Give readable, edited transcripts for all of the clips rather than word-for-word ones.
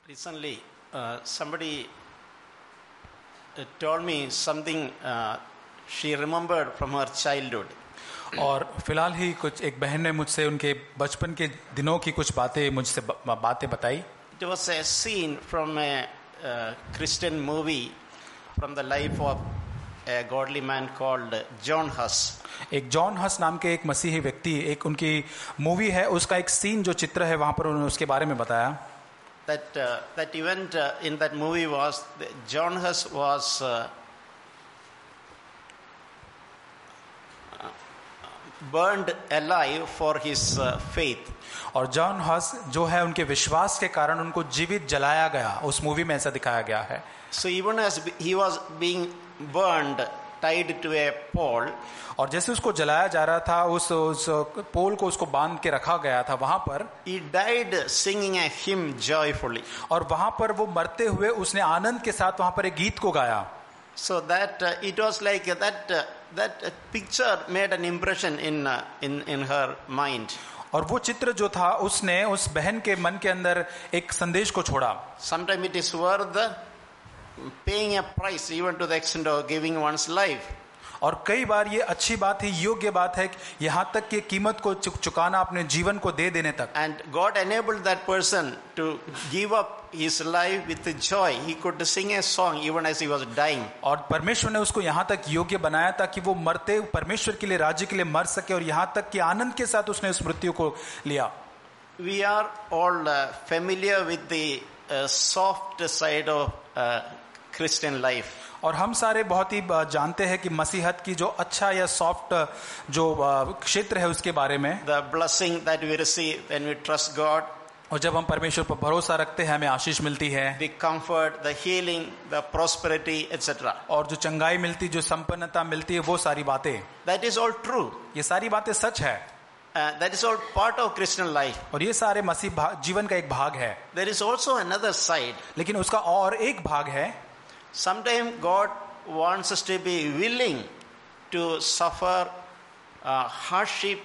Recently, somebody told me something she remembered from her childhood. और फिलहाल ही कुछ एक बहन ने मुझसे उनके बचपन के दिनों की कुछ बातें बताई. It was a scene from a Christian movie from the life of a godly man called John Huss. एक जॉन हस नाम के एक मसीही व्यक्ति, एक उनकी मूवी है, उसका एक सीन जो चित्र है वहां पर उन्होंने उसके बारे में बताया. That event in that movie was John Huss was burned alive for his faith. और जॉन हस जो है उनके विश्वास के कारण उनको जीवित जलाया गया, उस मूवी में ऐसा दिखाया गया है. So even as he was being burned, tied to a pole, और जैसे उसको जलाया जा रहा था, उस पोल को उसको बांध के रखा गया था वहां पर, he died singing a hymn joyfully. और वहां पर वो मरते हुए उसने आनंद के साथ वहां पर एक गीत को गाया. So that it was like that picture made an impression in her mind. और वो चित्र जो था उसने उस बहन के मन के अंदर एक संदेश को छोड़ा. Sometimes it is worth paying a price even to the extent of giving one's life. और कई बार ये अच्छी बात है, योग्य बात है, यहाँ तक कि कीमत को चुकाना, अपने जीवन को दे देने तक. And God enabled that person to give up his life with joy. He could sing a song even as he was dying. और परमेश्वर ने उसको यहाँ तक योग्य बनाया था कि वो मरते परमेश्वर के लिए, राज्य के लिए मर सके, और यहाँ तक कि आनंद के साथ उसने उस मृत्यु को लिया. We are all familiar with the soft side of Christian life. और हम सारे बहुत ही जानते हैं कि मसीहत की जो अच्छा या सॉफ्ट जो क्षेत्र है उसके बारे में. The blessing that we receive when we trust God. और जब हम परमेश्वर पर भरोसा रखते हैं हमें आशीष मिलती है. The comfort, the healing, the prosperity, etc. और जो चंगाई मिलती, जो संपन्नता मिलती है, वो सारी बातें. That is all true. ये सारी बातें सच है. That is all part of Christian life. और ये सारे मसीह जीवन का एक भाग है. There is also another side. लेकिन उसका और एक भाग है. Sometimes God wants us to be willing to suffer hardship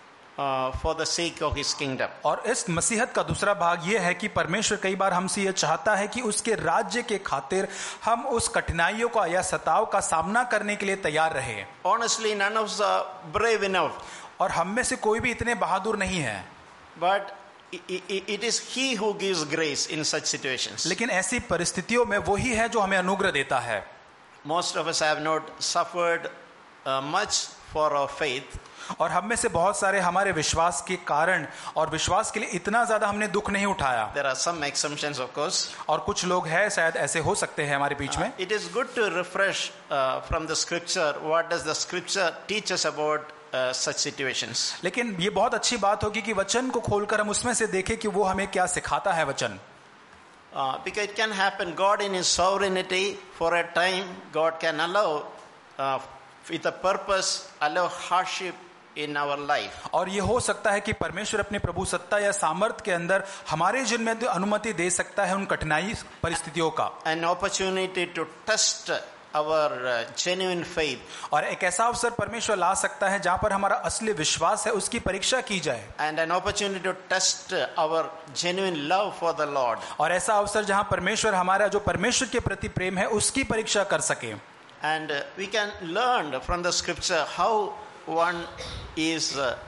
for the sake of His kingdom. और इस मसीहत का दूसरा भाग ये है कि परमेश्वर कई बार हमसे ये चाहता है कि उसके राज्य के खातिर हम उस कठिनाइयों का या सताव का सामना करने के लिए तैयार रहे. Honestly, none of us are brave enough. और हम में से कोई भी इतने बहादुर नहीं है. But it is He who gives grace in such situations. लेकिन ऐसी परिस्थितियों में वही है जो हमें अनुग्रह देता है. Most of us have not suffered much for our faith. और हम में से बहुत सारे हमारे विश्वास के कारण और विश्वास के लिए इतना ज्यादा हमने दुख नहीं उठाया. There are some exceptions, of course. और कुछ लोग हैं शायद ऐसे हो सकते हैं हमारे बीच में. It is good to refresh from the scripture. What does the scripture teach us about such situations? लेकिन ये बहुत अच्छी बात होगी कि वचन को खोलकर हम उसमें से देखें कि वो हमें क्या सिखाता है वचन. Because it can happen. God in His sovereignty, for a time, God can allow, with a purpose, allow hardship in our life. और ये हो सकता है कि परमेश्वर अपनी प्रभु सत्ता या सामर्थ के अंदर हमारे जीवन में अनुमति दे सकता है उन कठिनाई परिस्थितियों का. An opportunity to test our genuine faith. और एक ऐसा अवसर परमेश्वर ला सकता है जहां पर हमारा असली विश्वास है उसकी परीक्षा की जाए. And an opportunity to test our genuine love for the Lord. और ऐसा अवसर जहां परमेश्वर हमारा जो परमेश्वर के प्रति प्रेम है उसकी परीक्षा कर सके. And we can learn from the scripture how one is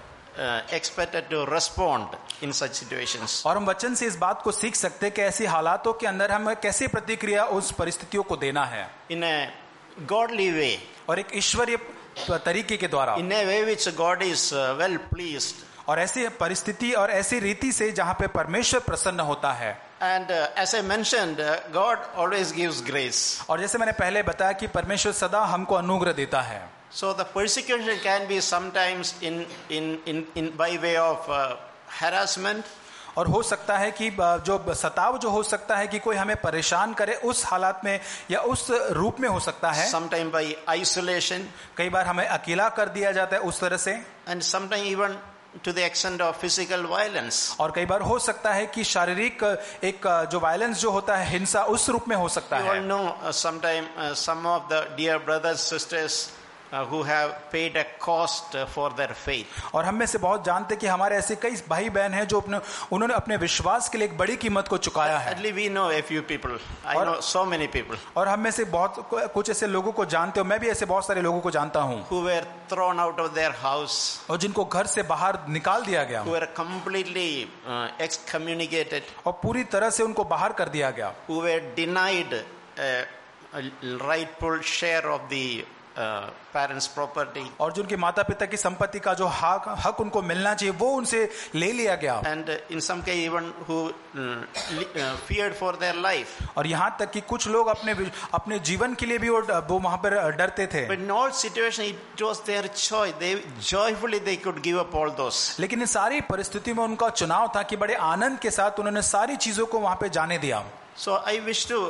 expected to respond in such situations. और हम वचन से इस बात को सीख सकते हैं कि ऐसी हालातों के अंदर हमें कैसे प्रतिक्रिया उस परिस्थितियों को देना है. In a godly way. और एक ईश्वरीय तरीके के द्वारा. In a way which God is well pleased. और ऐसी परिस्थिति और ऐसी रीति से जहां पे परमेश्वर प्रसन्न होता है. And as I mentioned, God always gives grace. और जैसे मैंने पहले बताया कि परमेश्वर सदा हमको अनुग्रह देता है. So the persecution can be sometimes in by way of harassment. और हो सकता है कि जो सताव जो हो सकता है कि कोई हमें परेशान करे उस हालात में या उस रूप में हो सकता है. Sometimes by isolation. कई बार हमें अकेला कर दिया जाता है उस तरह से. And sometimes even to the extent of physical violence. और कई बार हो सकता है कि शारीरिक एक जो वायलेंस जो होता है, हिंसा उस रूप में हो सकता है. You all know sometimes some of the dear brothers sisters who have paid a cost for their faith. और हम में से बहुत जानते कि हमारे ऐसे कई भाई बहन हैं जो उन्होंने अपने विश्वास के लिए एक बड़ी कीमत को चुकाया है. At least we know a few people. I know so many people. और हम में से बहुत कुछ ऐसे लोगों को जानते हो, मैं भी ऐसे बहुत सारे लोगों को जानता हूँ, Who were thrown out of their house. और जिनको घर से बाहर निकाल दिया गया, Who were completely excommunicated. और पूरी तरह से उनको बाहर कर दिया गया, Who were denied a rightful share of the parents' property. और जो उनके माता पिता की संपत्ति का जो हक उनको मिलना चाहिए वो उनसे ले लिया गया. And in some case even who feared for their life. और यहाँ तक कि कुछ लोग अपने जीवन के लिए भी वो वहाँ पर डरते थे. But in all situations it was their choice. They joyfully they could give up all those. लेकिन इन सारी परिस्थितियों में उनका चुनाव था कि बड़े आनंद के साथ उन्होंने सारी चीजों को वहाँ पे जाने दिया. So I wish to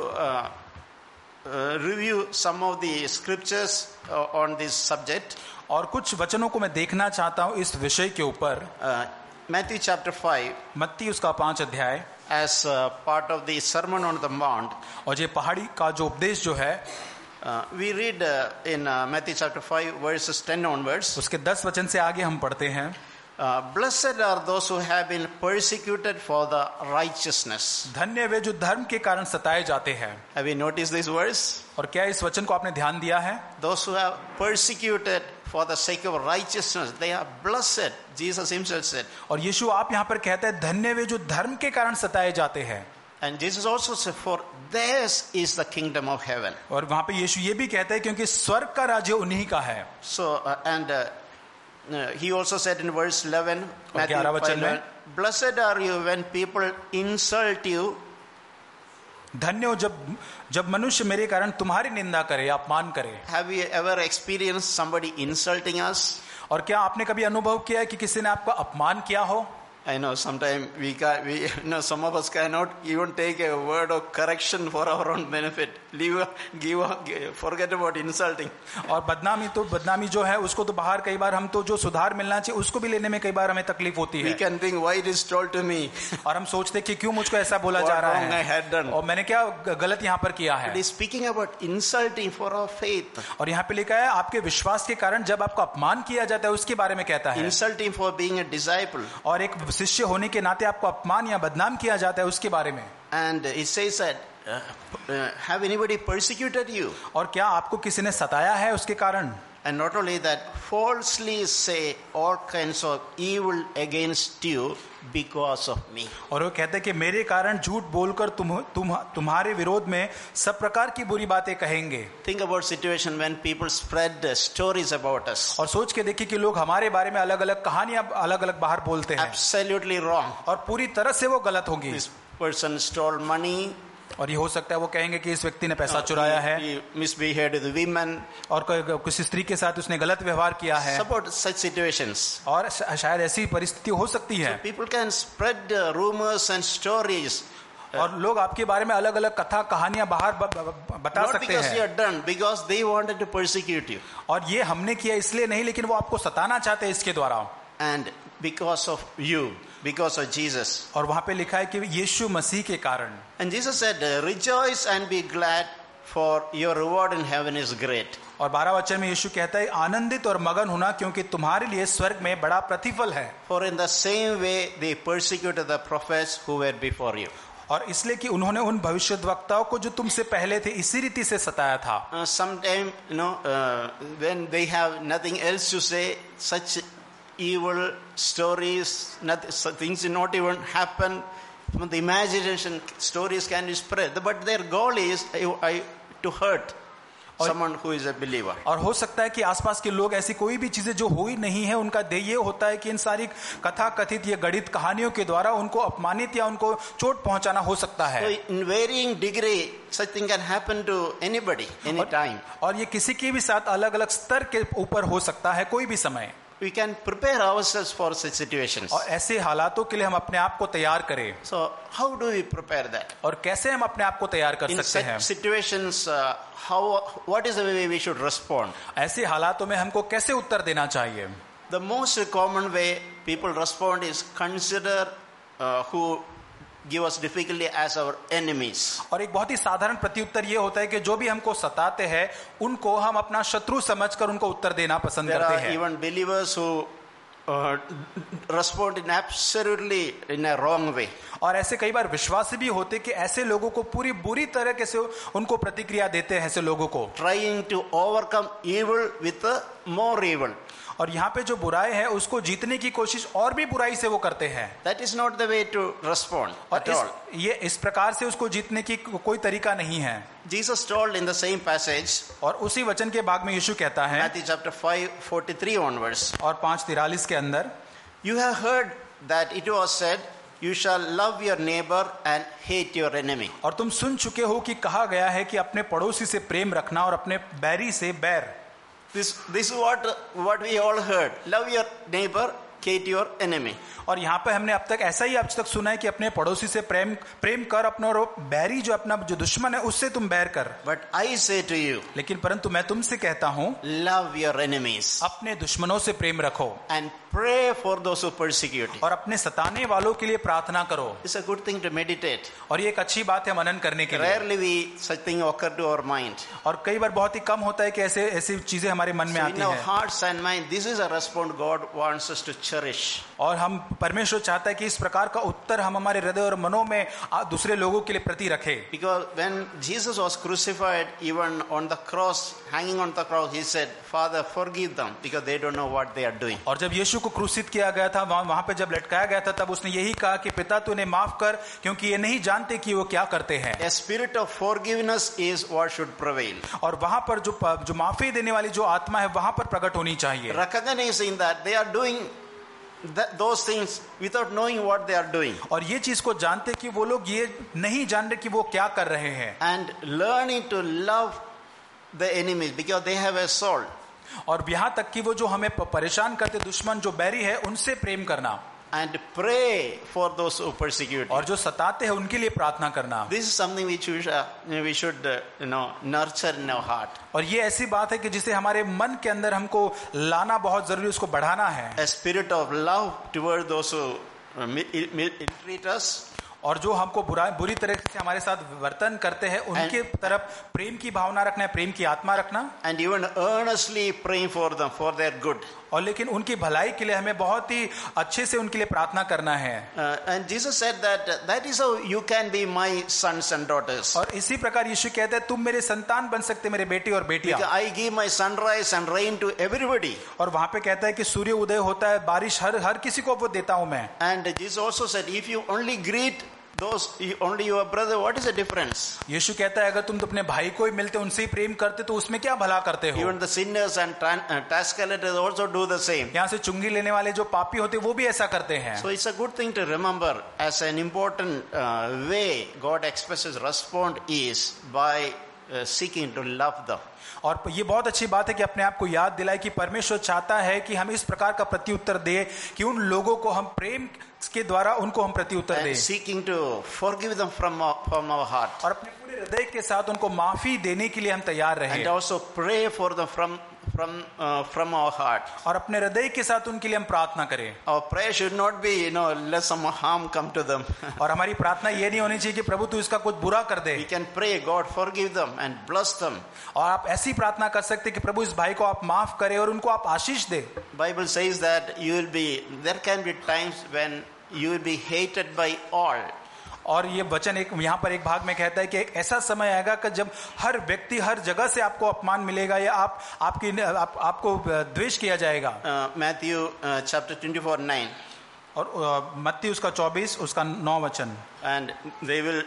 review some of the scriptures on this subject. और कुछ वचनों को मैं देखना चाहता हूँ इस विषय के ऊपर. Matthew chapter 5 मत्ती उसका 5 अध्याय as part of the Sermon on the Mount. और ये पहाड़ी का जो उपदेश जो है, We read in Matthew chapter 5 verses 10 onwards. उसके 10 वचन से आगे हम पढ़ते हैं. Blessed are those who have been persecuted for the righteousness. धन्य वे जो धर्म के कारण सताए जाते हैं. Have you noticed this verse? और क्या इस वचन को आपने ध्यान दिया है? Those who have persecuted for the sake of righteousness, they are blessed. Jesus himself said. और यीशु आप यहाँ पर कहते हैं धन्य वे जो धर्म के कारण सताए जाते हैं. And Jesus also said, for theirs is the kingdom of heaven. और वहाँ पे यीशु ये भी कहते हैं क्योंकि स्वर्ग का राज्य उन्हीं का है. So he also said in verse 11, Matthew 5, blessed are you when people insult you. धन्य हो जब मनुष्य मेरे कारण तुम्हारी निंदा करे, अपमान करे. Have you ever experienced somebody insulting us? और क्या आपने कभी अनुभव किया है कि किसी ने आपका अपमान किया हो? I know sometimes some of us cannot even take a word of correction for our own benefit. Forget about insulting. और बदनामी जो है उसको तो बाहर कई बार हम तो जो सुधार मिलना चाहिए उसको भी लेने में कई बार हमें तकलीफ होती है. We can think why it is told to me. और हम सोचते कि क्यों मुझको ऐसा बोला जा रहा है, I had done. और मैंने क्या गलत यहाँ पर किया है. It is speaking about insulting for our faith. और यहाँ पे लिखा है आपके विश्वास के कारण जब आपका अपमान किया जाता है उसके बारे में कहता है. Insulting for being a disciple. और एक शिष्य होने के नाते आपको अपमान या बदनाम किया जाता है उसके बारे में. And it says that have anybody persecuted you? और क्या आपको किसी ने सताया है उसके कारण? And not only that, falsely say all kinds of evil against you because of me. और वो कहते हैं कि मेरे कारण झूठ बोलकर तुम्हारे विरोध में सब प्रकार की बुरी बातें कहेंगे. Think about situation when people spread stories about us. और सोच के देखिए कि लोग हमारे बारे में अलग-अलग कहानियां अलग-अलग बाहर बोलते हैं. Absolutely wrong. और पूरी तरह से वो गलत होगी. This person stole money. और ये हो सकता है वो कहेंगे कि इस व्यक्ति ने पैसा चुराया है. He misbehaved with women. और किसी स्त्री के साथ उसने गलत व्यवहार किया है. Support such situations. और शायद ऐसी परिस्थिति हो सकती है. So people can spread rumors and stories. और लोग आपके बारे में अलग-अलग कथा कहानियां बाहर बता सकते हैं. Not because you are done, because they wanted to persecute you. और ये हमने किया इसलिए नहीं, लेकिन वो आपको सताना चाहते हैं इसके द्वारा. And because of you, because of Jesus. और वहां पे लिखा है कि यीशु मसीह के कारण. And Jesus said, rejoice and be glad, for your reward in heaven is great. और 12 वचन में यीशु कहता है आनंदित और मगन होना क्योंकि तुम्हारे लिए स्वर्ग में बड़ा प्रतिफल है. For in the same way they persecuted the prophets who were before you. और इसलिए कि उन्होंने उन भविष्यद्वक्ताओं को जो तुमसे पहले थे इसी रीति से सताया था. Sometimes when they have nothing else to say, such evil stories, things not even happen. From the imagination, stories can be spread, but their goal is to hurt someone who is a believer. और हो सकता है कि आसपास के लोग ऐसी कोई भी चीजें जो हुई नहीं है उनका ध्येय ये होता है कि इन सारी कथा कथित ये गढ़ित कहानियों के द्वारा उनको अपमानित या उनको चोट पहुंचाना हो सकता है. So in varying degree, such thing can happen to anybody, any time. और ये किसी के भी साथ अलग अलग स्तर के ऊपर हो सकता है कोई भी समय. We can prepare ourselves for such situations. और ऐसे हालातों के लिए हम अपने आप को तैयार करें. So how do we prepare that? और कैसे हम अपने आप को तैयार कर सकते हैं? In such situations, what is the way we should respond? ऐसे हालातों में हमको कैसे उत्तर देना चाहिए? The most common way people respond is consider who give us difficulty as our enemies. और एक बहुत ही साधारण प्रत्युत्तर ये होता है कि जो भी हमको सताते हैं उनको हम अपना शत्रु समझकर उनको उत्तर देना पसंद There करते are हैं. even believers who respond in absolutely in a wrong way. और ऐसे कई बार विश्वासी भी होते कि ऐसे लोगों को पूरी बुरी तरह से उनको प्रतिक्रिया देते हैं ऐसे लोगों को. Trying to overcome evil with more evil. और यहाँ पे जो बुराई है उसको जीतने की कोशिश और भी बुराई से वो करते हैं. That is not the way to respond और at all. इस प्रकार से उसको जीतने की कोई तरीका नहीं है. Jesus told in the same passage, और उसी वचन के भाग में यीशु कहता है Matthew chapter 5:43 onwards, और 5:43 के अंदर, you have heard that it was said, you shall love your neighbor and hate your enemy. और तुम सुन चुके हो कि कहा गया है कि अपने पड़ोसी से प्रेम रखना और अपने बैरी से बैर. This is what we all heard. Love your neighbor, hate your enemy. और यहाँ पे हमने अब तक ऐसा ही अब तक सुना है कि अपने पड़ोसी से प्रेम कर, अपना बैरी जो अपना जो दुश्मन है उससे तुम बैर कर. But I say to you, लेकिन परंतु मैं तुमसे कहता हूँ love your enemies अपने दुश्मनों से प्रेम रखो and pray for those who persecute you. और अपने सताने वालों के लिए प्रार्थना करो. It's a good thing to meditate. और ये एक अच्छी बात है मनन करने के लिए. Rarely such thing occur to our mind. और कई बार बहुत ही कम होता है कि ऐसी चीजें हमारे मन में So आती in our हैं. hearts and mind, this is a response God wants us to cherish. और हम परमेश्वर चाहता है कि इस प्रकार का उत्तर हम हमारे हृदय और मनों में दूसरे लोगों के लिए प्रति रखें. Because when Jesus was crucified, even on the cross, hanging on the cross, he said, Father, forgive them because they don't know what they are doing. और जब यीशु को क्रूसित किया गया था, वहां पे जब लटकाया गया था, तब उसने यही कहा कि पिता तू इन्हें माफ कर क्योंकि ये नहीं जानते कि वो क्या करते हैं. A spirit of forgiveness is what should prevail. और वहां पर जो माफी देने वाली जो आत्मा है वहां पर प्रकट होनी चाहिए. Recognizing that they are doing those things without knowing what they are doing. और ये चीज को जानते कि वो लोग ये नहीं जान रहे कि वो क्या कर रहे हैं. And learning to love the enemies because they have a soul. और यहाँ तक कि वो जो हमें परेशान करते दुश्मन जो बैरी है उनसे प्रेम करना. And pray for those who persecute. और जो सताते हैं उनके लिए प्रार्थना करना. This is something which we should nurture in our heart. और ये ऐसी बात है कि जिसे हमारे मन के अंदर हमको लाना बहुत जरूरी, उसको बढ़ाना है. A spirit of love toward those who treat us. और जो हमको बुरी तरह से हमारे साथ वर्तन करते हैं उनके तरफ प्रेम की भावना रखना है, प्रेम की आत्मा रखना. And even earnestly praying for them for their good. और लेकिन उनकी भलाई के लिए हमें बहुत ही अच्छे से उनके लिए प्रार्थना करना है. And Jesus said that is how you can be my sons and daughters. और इसी प्रकार यीशु कहता है तुम मेरे संतान बन सकते, मेरे बेटे और बेटियां. Because I give my sunrise and rain to everybody. और वहां पे कहता है कि सूर्य उदय होता है, बारिश हर किसी को वो देता हूं मैं. And Jesus also said, if you only greet those only your brother, what is the difference? यीशु कहता है अगर तुम तो अपने भाई को ही मिलते, उनसे ही प्रेम करते तो उसमें क्या भला करते हो. Even the sinners and tax collectors also do the same. यहाँ से चुंगी लेने वाले जो पापी होते वो भी ऐसा करते हैं. So it's a good thing to remember as an important way God expresses response is by seeking to love them. और ये बहुत अच्छी बात है कि अपने आप को याद दिलाए कि परमेश्वर चाहता है कि हम इस प्रकार का प्रत्युत्तर दें कि उन लोगों को हम प्रेम के द्वारा उनको हम प्रत्युत्तर दें. And seeking to forgive them from our heart. और अपने पूरे हृदय के साथ उनको माफी देने के लिए हम तैयार रहें. And also pray for them from our heart. और अपने हृदय के साथ उनके लिए हम प्रार्थना करें. Our prayer should not be let some harm come to them. और हमारी प्रार्थना ये नहीं होनी चाहिए कि प्रभु तू इसका कुछ बुरा कर दे. We can pray, God forgive them and bless them. और आप ऐसी प्रार्थना कर सकते कि प्रभु इस भाई को आप माफ करें और उनको आप आशीष दे. Bible says that there can be times when you will be hated by all. और ये वचन यहाँ पर एक भाग में कहता है कि एक ऐसा समय आएगा कि जब हर व्यक्ति हर जगह से आपको अपमान मिलेगा या आपको द्वेष किया जाएगा. Matthew chapter 24:9. और मत्ती उसका 24 उसका 9 वचन. And they will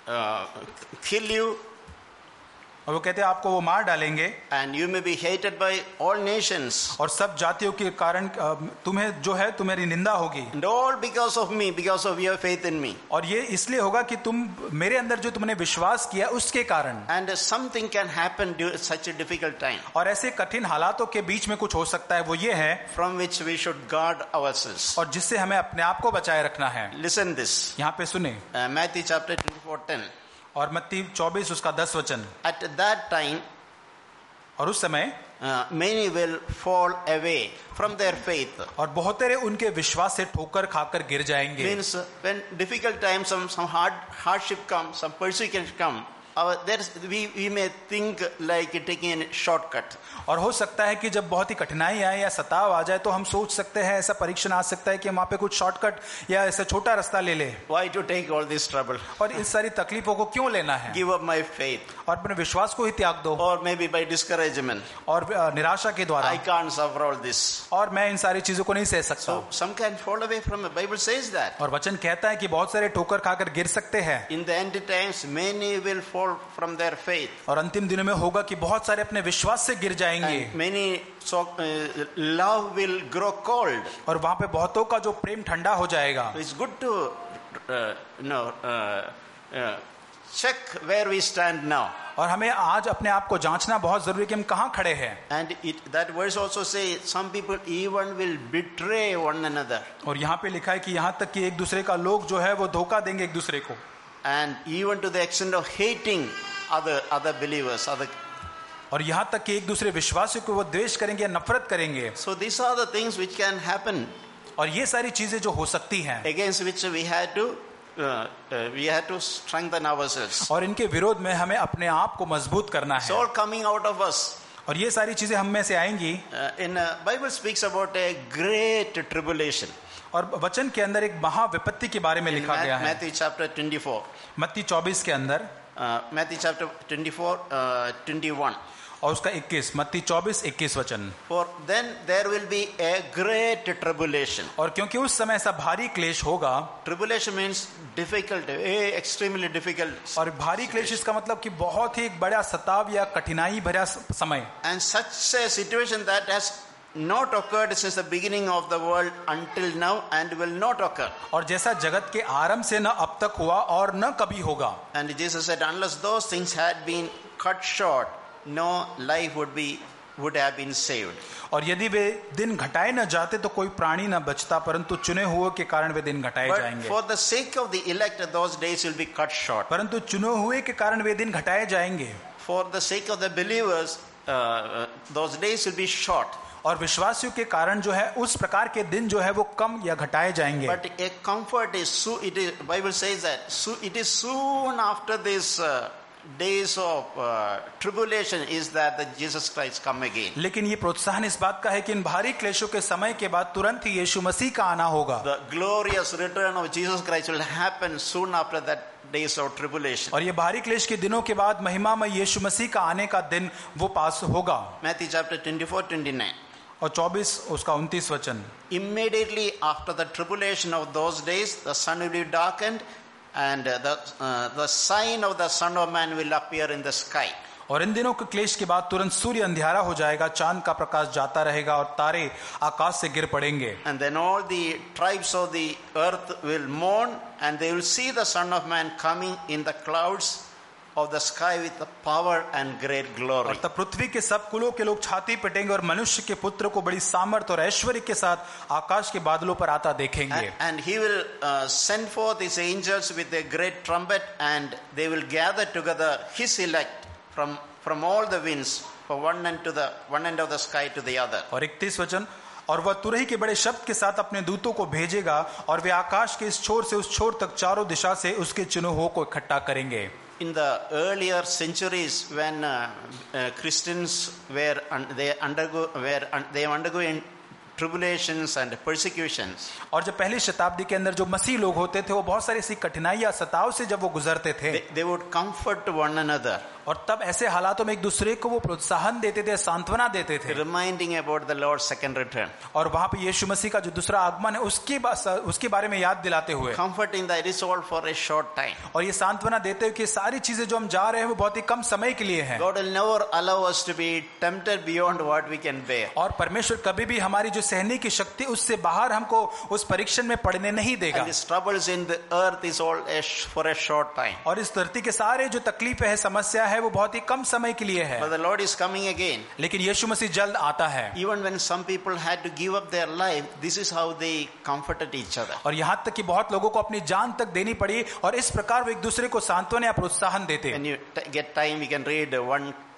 kill you. और वो कहते हैं आपको वो मार डालेंगे. And you may be hated by all nations. और सब जातियों के कारण तुम्हें जो है तुम्हारी निंदा होगी. And all because of me, because of your faith in me. और ये इसलिए होगा कि तुम मेरे अंदर जो तुमने विश्वास किया उसके कारण. And something can happen during such a difficult time. और ऐसे कठिन हालातों के बीच में कुछ हो सकता है, वो ये है From which we should guard ourselves. और जिससे हमें अपने आप को बचाए रखना है. Listen this. यहाँ पे सुने Matthew chapter 24:10. और मत्ती 24 उसका 10 वचन. At that time और उस समय many will fall away from their faith. और बहुत सारे उनके विश्वास से ठोकर खाकर गिर जाएंगे. Means when difficult times, some hardship comes, some persecution come, we may think like taking a shortcut. और हो सकता है कि जब बहुत ही कठिनाई आए या सताव आ जाए तो हम सोच सकते हैं, ऐसा परीक्षण आ सकता है कि हम वहाँ पे कुछ शॉर्टकट या ऐसा छोटा रास्ता ले ले. Why to take all this trouble? और इस सारी तकलीफों को क्यों लेना है? Give up my faith. और अपने विश्वास को ही त्याग दो. Or maybe by discouragement. और निराशा के द्वारा. I can't suffer all this. और मैं इन सारी चीजों को नहीं सह सकता. So some can fall away from it. Bible says that. और वचन कहता है कि बहुत सारे ठोकर खाकर गिर सकते हैं. In the end times, many will fall from their faith. और अंतिम दिनों में होगा कि बहुत सारे अपने विश्वास से गिर जाएंगे. And many love will grow cold. और वहाँ पे बहुतों का जो प्रेम ठंडा हो जाएगा. So it's good to check where we stand now. और हमें आज अपने आप को जांचना बहुत जरूरी है कि हम कहाँ खड़े हैं. And that verse also say some people even will betray one another. और यहाँ पे लिखा है कि यहाँ तक कि एक दूसरे का लोग जो है वो धोखा देंगे एक दूसरे को. And even to the extent of hating other believers, और यहाँ तक कि एक दूसरे विश्वासियों को वो द्वेष करेंगे या नफरत करेंगे. So these are the things which can happen. और ये सारी चीजें जो हो सकती हैं. Against which we had to strengthen ourselves. और इनके विरोध में हमें अपने आप को मजबूत करना है. It's all coming out of us. और ये सारी चीजें हम में से आएंगी. In Bible speaks about a great tribulation. और वचन के अंदर एक महाविपत्ति के बारे में लिखा गया है. Matthew chapter 24. मत्ती 24 के अंदर. Matthew chapter 24, 21. और उसका 21, मत्ती 24:21 वचन. For then there will be a great tribulation. और क्योंकि उस समय ऐसा भारी क्लेश होगा. Tribulation means difficult, extremely difficult. और भारी क्लेश इसका मतलब कि बहुत ही एक बड़ा सताव या कठिनाई भरा समय. And such a situation that has not occurred since the beginning of the world until now and will not occur. और जैसा जगत के आरंभ से न अब तक हुआ और न कभी होगा. And Jesus said, unless those things had been cut short, no life would have been saved. और यदि वे दिन घटाए न जाते तो कोई प्राणी न बचता, परंतु चुने हुए के कारण वे दिन घटाए जाएंगे. For the sake of the elect, those days will be cut short. परंतु चुने हुए के कारण वे दिन घटाए जाएंगे. For the sake of the believers, those days will be short. और विश्वासियों के कारण जो है उस प्रकार के दिन जो है वो कम या घटाए जाएंगे. But a comfort is Bible says that it is soon after this days of tribulation is that the Jesus Christ come again. लेकिन ये प्रोत्साहन इस बात का है कि इन भारी क्लेशों के समय के बाद तुरंत ही यीशु मसीह का आना होगा. The glorious return of Jesus Christ will happen soon after that days of tribulation. और ये भारी क्लेश के दिनों के बाद महिमामय यीशु मसीह का आने का दिन वो पास होगा. Matthew chapter 24-29. और 24 उसका 29 वचन. Immediately after the tribulation of those days, the sun will be darkened, and the sign of the Son of Man will appear in the sky. और इन दिनों के क्लेश के बाद तुरंत सूर्य अंधियारा हो जाएगा, चांद का प्रकाश जाता रहेगा और तारे आकाश से गिर पड़ेंगे. And then all the tribes of the earth will mourn, and they will see the Son of Man coming in the clouds of the sky with the power and great glory. और तब पृथ्वी के सब कुलों के लोग छाती पिटेंगे और मनुष्य के पुत्र को बड़ी सामर्थ और ऐश्वर्य के साथ आकाश के बादलों पर आता देखेंगे. And he will send forth his angels with a great trumpet, and they will gather together his elect from all the winds, from one end of the sky to the other. और 31 वचन. और वह तुरही के बड़े शब्द के साथ अपने दूतों को भेजेगा और वे आकाश के इस छोर से उस छोर तक चारों दिशा से उसके चुने हुओं को इकट्ठा करेंगे. In the earlier centuries, when Christians were undergoing tribulations and persecutions, और जब पहली शताब्दी के अंदर जो मसीह लोग होते थे वो बहुत सारी ऐसी कठिनाई या सताव से जब वो गुजरते थे, they would comfort one another. और तब ऐसे हालातों में एक दूसरे को वो प्रोत्साहन देते थे, सांत्वना देते थे, reminding about the Lord's second return. और वहां पे यीशु मसीह का जो दूसरा आगमन है उसके बारे में याद दिलाते हुए, comforting that it is all for a short time. और ये सांत्वना देते हुए कि सारी चीजें जो हम जा रहे हैं वो बहुत ही कम समय के लिए हैं. God will never allow us to be tempted beyond what we can bear. और परमेश्वर कभी भी हमारी जो सहने की शक्ति उससे बाहर हमको उस परीक्षण में पड़ने नहीं देगा. And these troubles in the earth is all for a short time. और इस धरती के सारे जो तकलीफ है, समस्या है, वो बहुत ही कम समय के लिए है. But the Lord is coming again. लेकिन यीशु मसीह जल्द आता है. Even when some people had to give up their life, this is how they comforted each other. और यहाँ तक कि बहुत लोगों को अपनी जान तक देनी पड़ी और इस प्रकार वो एक दूसरे को सांत्वना या प्रोत्साहन देते. When you get time, you can read 1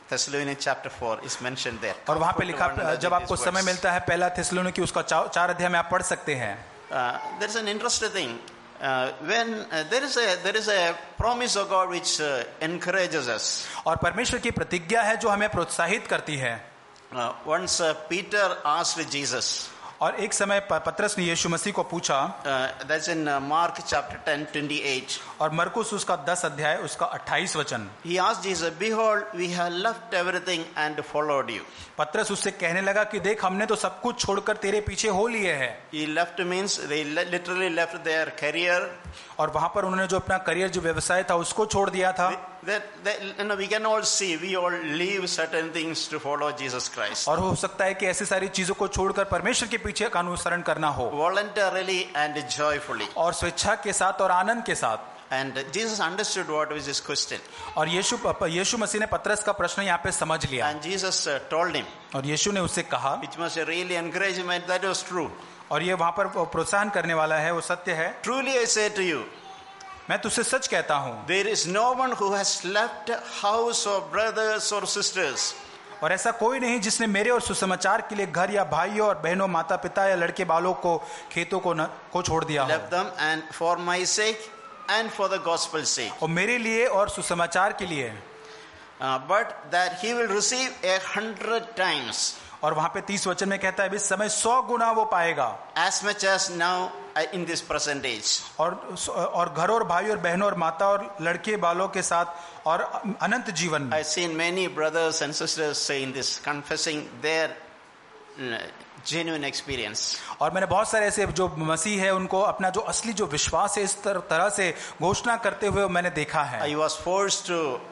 Thessalonians chapter 4 is mentioned there. और वहां पे लिखा, Comfort one another जब with आपको these समय words. मिलता है पहला थिस्सलुनीकी उसका 4 अध्याय में आप पढ़ सकते हैं. There's an interesting thing. When there is a promise of God which encourages us. और परमेश्वर की प्रतिज्ञा है जो हमें प्रोत्साहित करती है. Once Peter asked Jesus. और एक समय पतरस ने यीशु मसीह को पूछा. That's in Mark chapter 10:28. और मरकुस उसका 10 अध्याय उसका 28 वचन. He asked Jesus, "Behold, we have left everything and followed you." पतरस उससे कहने लगा कि देख हमने तो सब कुछ छोड़कर तेरे पीछे हो लिए हैं. He left means they literally left their career. और वहां पर उन्होंने जो अपना करियर जो व्यवसाय था उसको छोड़ दिया था. We can all see, we all leave certain things to follow Jesus Christ. और हो सकता है कि ऐसी सारी चीजों को छोड़कर परमेश्वर के पीछे का अनुसरण करना हो. Voluntarily and joyfully. और स्वेच्छा के साथ और आनंद के साथ. And Jesus understood what was his question. और यीशु मसीह ने पतरस का प्रश्न यहाँ पे समझ लिया. And Jesus told him. और यीशु ने उससे कहा. Which was a really encouragement, that was true. और ये वहां पर प्रोत्साहन करने वाला है, वो सत्य है. Truly I say to you. मैं तुझसे सच कहता हूँ. There is no one who has left house or brothers or sisters. और ऐसा कोई नहीं जिसने मेरे और सुसमाचार के लिए घर या भाइयों और बहनों, माता पिता या लड़के बालों को, खेतों को छोड़ दिया हो. Left them and for my sake and for the gospel's sake. और मेरे लिए और सुसमाचार के लिए. But that he will receive 100 times. और वहां पे 30 वचन में कहता है इस समय 100 गुना वो पाएगा. As much as now in this present age. और घर और भाई और बहनों और माता और लड़के बालों के साथ और अनंत जीवन में. I've seen many brothers and sisters saying this, confessing their genuine experience. और मैंने बहुत सारे ऐसे जो मसीह है उनको अपना जो असली जो विश्वास है इस तरह से घोषणा करते हुए मैंने देखा है. I was forced to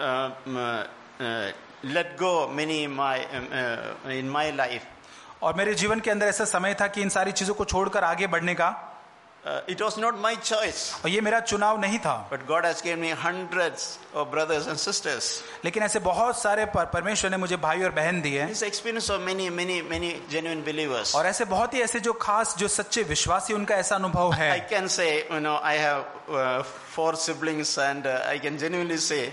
let go many in my life. और मेरे जीवन के अंदर ऐसा समय था कि इन सारी चीजों को छोड़कर आगे बढ़ने का. It was not my choice. और ये मेरा चुनाव नहीं था. But God has given me hundreds of brothers and sisters. लेकिन ऐसे बहुत सारे परमेश्वर ने मुझे भाई और बहन दिए. This experience of many genuine believers. और ऐसे बहुत ही ऐसे जो खास जो सच्चे विश्वासी उनका ऐसा अनुभव है. I can say, I have 4 siblings and I can genuinely say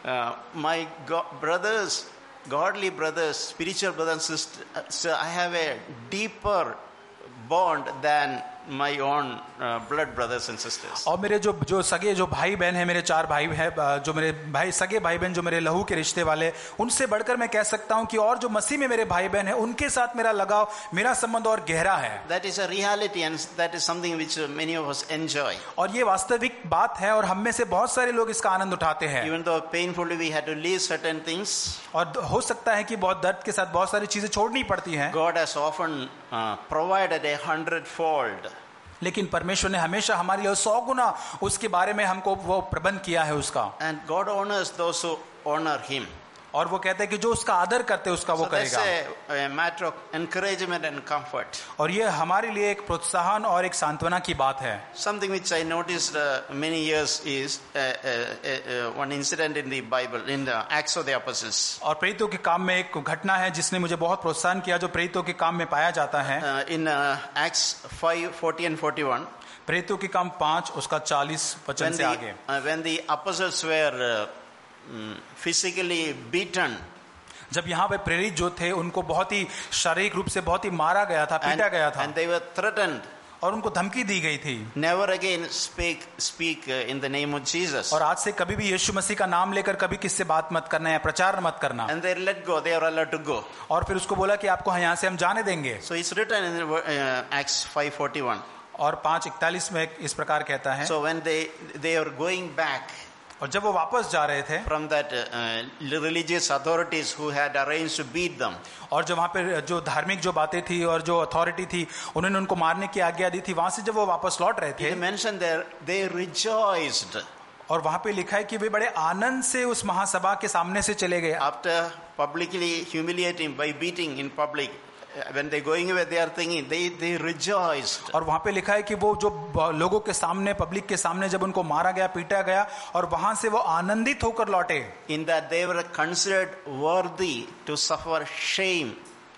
my brothers, godly brothers, spiritual brothers and sisters, so I have a deeper bond than my own blood brothers and sisters. और मेरे जो सगे जो भाई बहन है, मेरे 4 भाई है, जो मेरे भाई सगे भाई बहन जो मेरे लहू के रिश्ते वाले, उनसे बढ़कर मैं कह सकता हूं कि और जो मसीह में मेरे भाई बहन है उनके साथ मेरा लगाव, मेरा संबंध और गहरा है. That is a reality and that is something which many of us enjoy. और ये वास्तविक बात है और हम में से बहुत सारे लोग इसका आनंद उठाते हैं. Even though painfully we had to leave certain things. और हो सकता है कि बहुत दर्द के साथ बहुत सारी चीजें छोड़नी पड़ती हैं. God has often provided 100-fold. लेकिन परमेश्वर ने हमेशा हमारे लिए 100 गुना उसके बारे में हमको वो प्रबंध किया है उसका. And God honors those who honor him. और वो कहते हैं कि जो उसका आदर करते उसका वो करेगा. That's a matter of encouragement and comfort. और ये हमारे लिए एक प्रोत्साहन और एक सांत्वना की बात है. Something which I noticed many years is one incident in the Bible, in the Acts of the Apostles. और प्रेरितों के काम में एक घटना है जिसने मुझे बहुत प्रोत्साहन किया, जो प्रेरितों के काम में पाया जाता है. In Acts 5:40 and 41. प्रेरितों के काम 5 उसका 40 वचन से आगे. When the apostles were physically beaten. जब यहाँ पे प्रेरित जो थे उनको बहुत ही शारीरिक रूप से बहुत ही मारा गया था, पीटा गया था. And they were threatened. और उनको धमकी दी गई थी. Never again speak in the name of Jesus. और आज से कभी भी यीशु मसीह का नाम लेकर कभी किससे बात मत करना या प्रचार मत करना. And they let go. They are allowed to go. और फिर उसको बोला कि आपको यहाँ से हम जाने देंगे. So it's written in Acts 5:41. और 5:41 में इस प्रकार कहता है. So when they are going back. और जब वो वापस जा रहे थे from that religious authorities who had arranged to beat them. और जो वहाँ पे जो धार्मिक जो बातें थी और जो अथॉरिटी थी उन्होंने उनको मारने की आज्ञा दी थी, वहां से जब वो वापस लौट रहे थे, He mentioned there they rejoiced. और वहां पे लिखा है कि वे बड़े आनंद से उस महासभा के सामने से चले गए. After publicly humiliating by beating in public, when they going away, they are thinking they rejoiced. और वहां पे लिखा है कि वो जो लोगों के सामने, पब्लिक के सामने जब उनको मारा गया, पीटा गया, और वहां से वो आनंदित होकर लौटे. In that they were considered worthy to suffer shame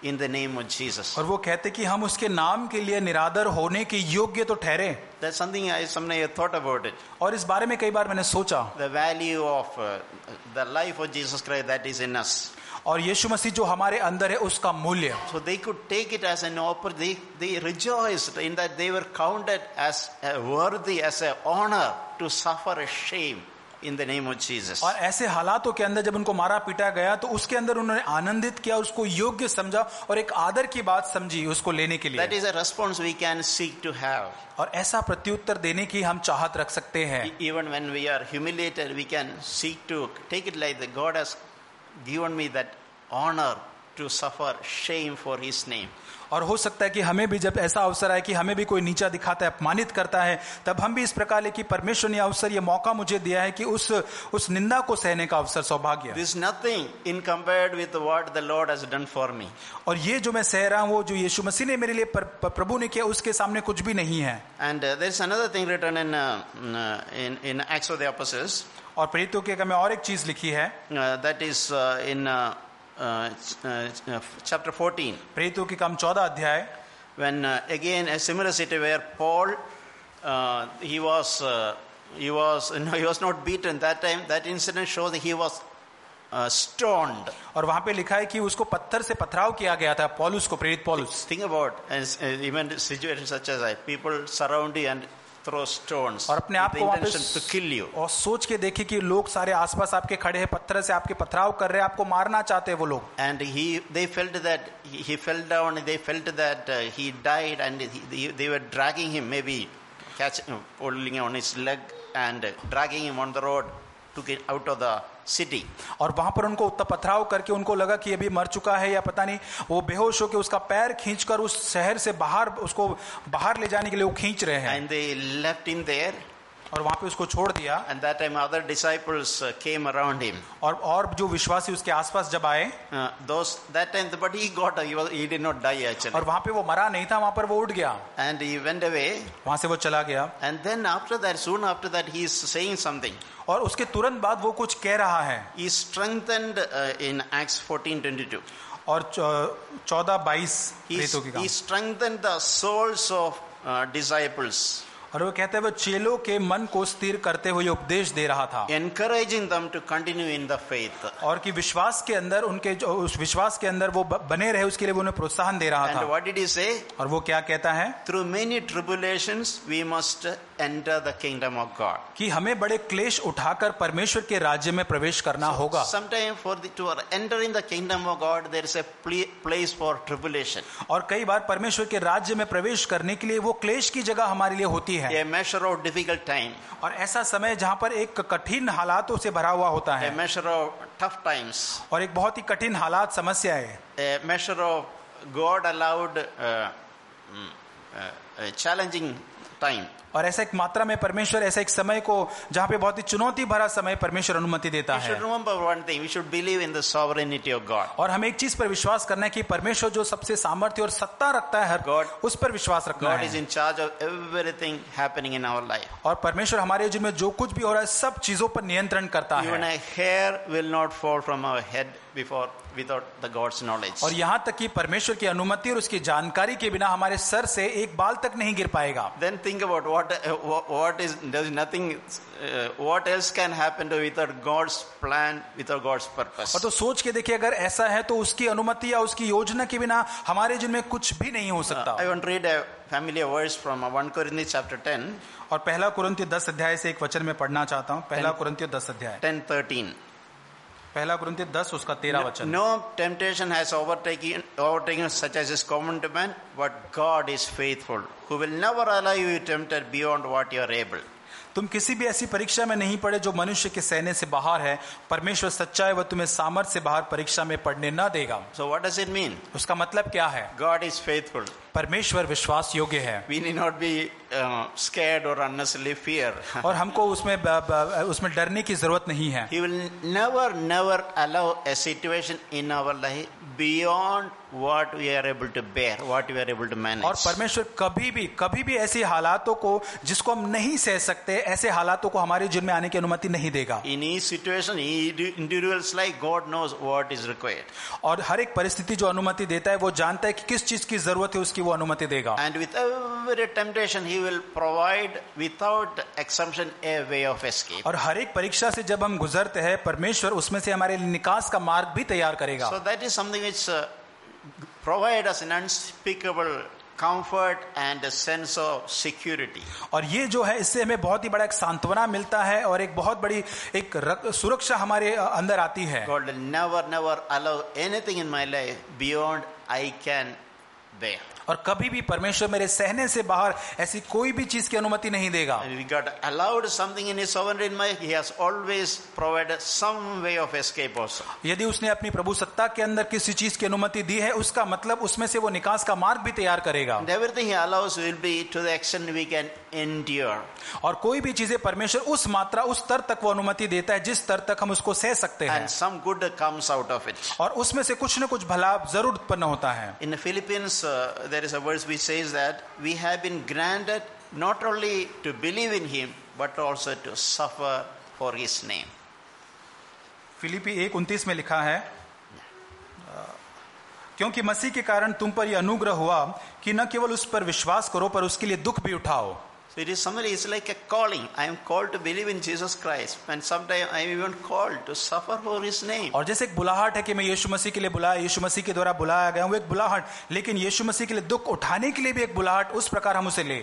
in the name of Jesus. और वो कहते कि हम उसके नाम के लिए निरादर होने के योग्य तो ठहरे. That's something I thought about it. और इस बारे में कई बार मैंने सोचा. The value of the life of Jesus Christ that is in us. और यीशु मसीह जो हमारे अंदर है उसका मूल्य. So they could take it as an opportunity. They rejoiced in that they were counted as worthy, as an honor to suffer a shame in the name of Jesus. और ऐसे हालातों के अंदर जब उनको मारा पीटा गया तो उसके अंदर उन्होंने आनंदित किया, उसको योग्य समझा और एक आदर की बात समझी उसको लेने के लिए. That is a response we can seek to have. और ऐसा प्रत्युत्तर देने की हम चाहत रख सकते हैं. Even when we are humiliated, we can seek to take it like that God has given me that honor to suffer shame for His name. और हो सकता है कि हमें भी जब ऐसा अवसर आए कि हमें भी कोई नीचा दिखाता है, अपमानित करता है, तब हम भी इस प्रकार ले कि परमेश्वर ने अवसर, ये मौका मुझे दिया है कि उस निंदा को सहने का अवसर, सौभाग्य. This is nothing in compared with what the Lord has done for me. और ये जो मैं सह रहा हूँ वो जो यीशु मसीह ने मेरे लिए प्रभु ने किया उसके सामने कुछ भी नहीं है. And there is another thing written in Acts of the Apostles. और प्रेरितों के में और एक चीज लिखी है. That is in chapter 14. प्रेरितों के काम 14 अध्याय. When again a similar city where Paul he was not beaten that time. That incident shows that he was stoned. और वहां पे लिखा है कि उसको पत्थर से पथराव किया गया था, पौलुस को, प्रेरित पौलुस. Think about even situations such as that. People surround you and throw stones. और अपने आप with को the intention to kill you. और सोच के देखिए कि लोग सारे आसपास आपके खड़े हैं, पत्थर से आपके पथराव कर रहे हैं, आपको मारना चाहते हैं वो लोग. And they felt that he fell down. They felt that he died, and they were dragging him, maybe pulling on his leg and dragging him on the road to get out of the city. और वहां पर उनको पथराव करके उनको लगा कि अभी मर चुका है या पता नहीं, वो बेहोश होकर उसका पैर खींचकर उस शहर से बाहर उसको बाहर ले जाने के लिए वो खींच रहे हैं. And they left him there. और वहां पे उसको छोड़ दिया. And that time other disciples came around him. और जो विश्वासी उसके आसपास जब आए, that time, but he did not die actually. और वहां पे वो मरा नहीं था, वहां पर वो उठ गया. And he went away. वहां से वो चला गया. And then after that, soon after that, he is saying something. और उसके तुरंत बाद वो कुछ कह रहा है. He strengthened in Acts 14:22. और 14:22 he strengthened the souls of disciples. और वो कहते हैं वो चेलों के मन को स्थिर करते हुए उपदेश दे रहा था, encouraging them to continue in the faith. और कि विश्वास के अंदर उनके उस विश्वास के अंदर वो बने रहे, उसके लिए वो उन्हें प्रोत्साहन दे रहा था. And what did he say? और वो क्या कहता है? Through many tribulations we must enter the kingdom of God. कि हमें बड़े क्लेश उठाकर परमेश्वर के राज्य में प्रवेश करना होगा. Sometimes to enter in the kingdom of God there is a place for tribulation. और कई बार परमेश्वर के राज्य में प्रवेश करने के लिए वो क्लेश की जगह हमारे लिए होती है. A measure of difficult time. और ऐसा समय जहां पर एक कठिन हालातों से भरा हुआ होता है. A measure of tough times. और एक बहुत ही कठिन हालात, समस्या है. A measure of God allowed challenging time. और ऐसा एक मात्रा में परमेश्वर ऐसा एक समय को जहां पे बहुत ही चुनौती भरा समय परमेश्वर अनुमति देता है. We should remember one thing. We should believe in the sovereignty of God. और हमें एक चीज पर विश्वास करना है कि परमेश्वर जो सबसे सामर्थ्य और सत्ता रखता है, God, उस पर विश्वास रखना God है. is in charge of everything happening in our life. और परमेश्वर हमारे जीवन में जो कुछ भी हो रहा है सब चीजों पर नियंत्रण करता Even है. a hair will not fall from our head without the God's knowledge. और यहाँ तक कि परमेश्वर की अनुमति और उसकी जानकारी के बिना हमारे सर से एक बाल तक नहीं गिर पाएगा. Then think about there's nothing, what else can happen without God's plan, without God's purpose. और तो सोच के देखिए, अगर ऐसा है तो उसकी अनुमति या उसकी योजना के बिना हमारे जीवन में कुछ भी नहीं हो सकता. I want to read a familiar verse from 1 Corinthians chapter 10. और पहला कुरिन्थियों 10 अध्याय से एक वचन में पढ़ना चाहता हूँ. पहला कुरिन्थियों 10 अध्याय 10:13. पहला कुरिन्थियों 10 उसका 13 वचन. No temptation has overtaken such as is common to man, but God is faithful, who will never allow you to be tempted beyond what you are able. तुम किसी भी ऐसी परीक्षा में नहीं पड़े जो मनुष्य के सहने से बाहर है. परमेश्वर सच्चा है, वह तुम्हें सामर्थ से बाहर परीक्षा में पड़ने न देगा. So what does it mean? उसका मतलब क्या है? God is faithful. परमेश्वर विश्वास योग्य है. We need not be scared or unnecessarily fear. और हमको उसमें डरने की जरूरत नहीं है. He will never allow a situation in our life beyond what we are able to bear, what we are able to manage. और परमेश्वर कभी भी ऐसे हालातों को जिसको हम नहीं सह सकते, ऐसे हालातों को हमारे जीवन में आने की अनुमति नहीं देगा. In each situation, individuals like God knows what is required. और हर एक परिस्थिति जो अनुमति देता है वो जानता है कि किस चीज की जरूरत है, उसकी वो अनुमति देगा. And with every temptation, He will provide without exemption a way of escape. और हर एक परीक्षा से जब हम गुजरते हैं, परमेश्वर उसमें से हमारे निकास का मार्ग भी तैयार करेगा. So that is something which provide us an unspeakable comfort and a sense of security. और ये जो है इससे हमें बहुत ही बड़ा एक सांत्वना मिलता है और एक बहुत बड़ी एक सुरक्षा हमारे अंदर आती है. God will never allow anything in my life beyond I can bear. और कभी भी परमेश्वर मेरे सहने से बाहर ऐसी कोई भी चीज की अनुमति नहीं देगा. And if God allowed something in His sovereign mind, He has always provided some way of escape also. यदि उसने अपनी प्रभु सत्ता के अंदर किसी चीज की अनुमति दी है, उसका मतलब उसमें से वो निकास का मार्ग भी तैयार करेगा. And everything He allows will be to the extent we can endure. और कोई भी चीजें परमेश्वर उस मात्रा, उस स्तर तक वो अनुमति देता है जिस स्तर तक हम उसको सह सकते हैं. And some good comes out of it. और उसमें से कुछ न कुछ भला जरूर उत्पन्न होता है. In Philippians, there is a verse which says that we have been granted not only to believe in Him, but also to suffer for His name. Philippi 1:29 में लिखा है, क्योंकि मसीह के कारण तुम पर यह अनुग्रह हुआ कि न केवल उस पर विश्वास करो पर उसके लिए दुख भी उठाओ. So it is somebody, it's like a calling. I am called to believe in Jesus Christ, and sometimes I am even called to suffer for His name. और जैसे एक बुलाहट है कि मैं यीशु मसीह के लिए बुलाया, यीशु मसीह के द्वारा बुलाया गया हूं, वो एक बुलाहट, लेकिन यीशु मसीह के लिए दुख उठाने के लिए भी एक बुलाहट, उस प्रकार हम उसे ले.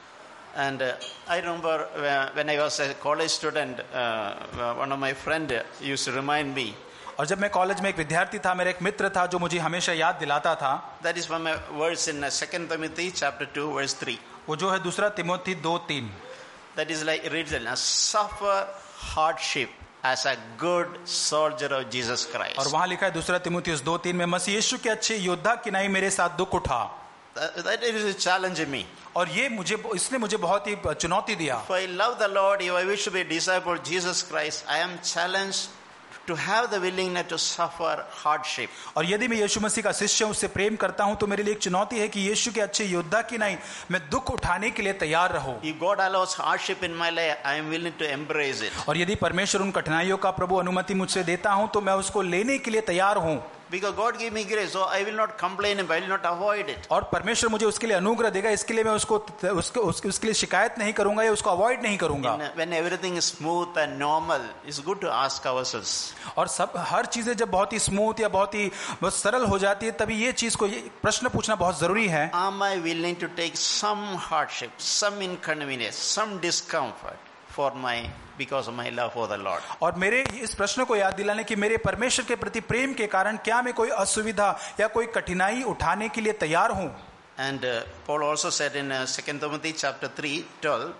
And I remember when I was a college student, one of my friend used to remind me. और जब मैं कॉलेज में एक विद्यार्थी था, मेरा एक मित्र था जो मुझे हमेशा याद दिलाता था. That is from a verse in 2 Timothy chapter 2 verse 3. वो जो है 2 Timothy 2:3. That is like reads suffer hardship as a good soldier of Jesus Christ. और वहां लिखा है 2 तिमोथी 2:3 में, मसीह यीशु के अच्छे योद्धा की नाई मेरे साथ दुख उठा. That is a challenge in me. और ये इसने मुझे बहुत ही चुनौती दिया. If I love the Lord, if I wish to be a disciple of Jesus Christ, I am challenged to have the willingness to suffer hardship. और यदि मैं यीशु मसीह का शिष्य हूं, उससे प्रेम करता हूं, तो मेरे लिए एक चुनौती है कि यीशु के अच्छे योद्धा की नहीं मैं दुख उठाने के लिए तैयार रहूं. If God allows hardship in my life, I am willing to embrace it. और यदि परमेश्वर उन कठिनाइयों का प्रभु अनुमति मुझसे देता हूं तो मैं उसको लेने के लिए तैयार हूं. Because God gave me grace, so I will not complain, I will not avoid it. और परमेश्वर मुझे उसके लिए अनुग्रह देगा, इसके लिए मैं उसके लिए शिकायत नहीं करूंगा या उसको अवॉइड नहीं करूंगा. When everything is smooth and normal, it's good to ask ourselves. और हर चीजें जब बहुत ही स्मूथ या बहुत सरल हो जाती है, तभी ये चीज को प्रश्न पूछना बहुत जरूरी है. Am I willing to take some hardship, some inconvenience, some discomfort because of my love for the Lord? और मेरे इस प्रश्न को याद दिलाने कि मेरे परमेश्वर के प्रति प्रेम के कारण क्या मैं कोई असुविधा या कोई कठिनाई उठाने के लिए तैयार हूं. And Paul also said in 2 Timothy chapter 3:12,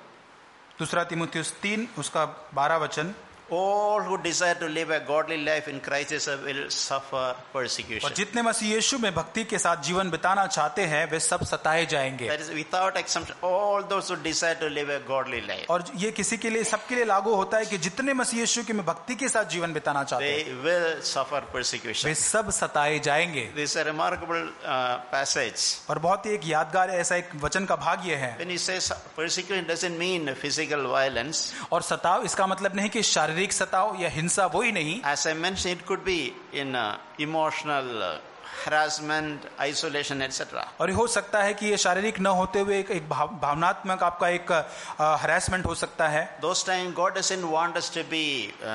2 तिमुथियुस 3 उसका 12 वचन, all who desire to live a godly life in Christ Jesus will suffer persecution. और जितने मसीह यीशु में भक्ति के साथ जीवन बिताना चाहते हैं वे सब सताए जाएंगे. That is without exemption, all those who desire to live a godly life. और ये किसी के लिए, सबके लिए लागू होता है कि जितने मसीह यीशु के में भक्ति के साथ जीवन बिताना चाहते हैं they will suffer persecution. वे सब सताए जाएंगे. This is a remarkable passage. और बहुत ही एक यादगार ऐसा एक वचन का भाग ये है. When he says persecution doesn't mean physical violence. और सताव इसका मतलब नहीं कि शारीरिक सताव या हिंसा, वो ही नहीं. As I mentioned, it could be in emotional harassment, isolation, etc. और हो सकता है कि ये शारीरिक न होते हुए एक भावनात्मक आपका एक हरासमेंट हो सकता है. Those times God doesn't want us to be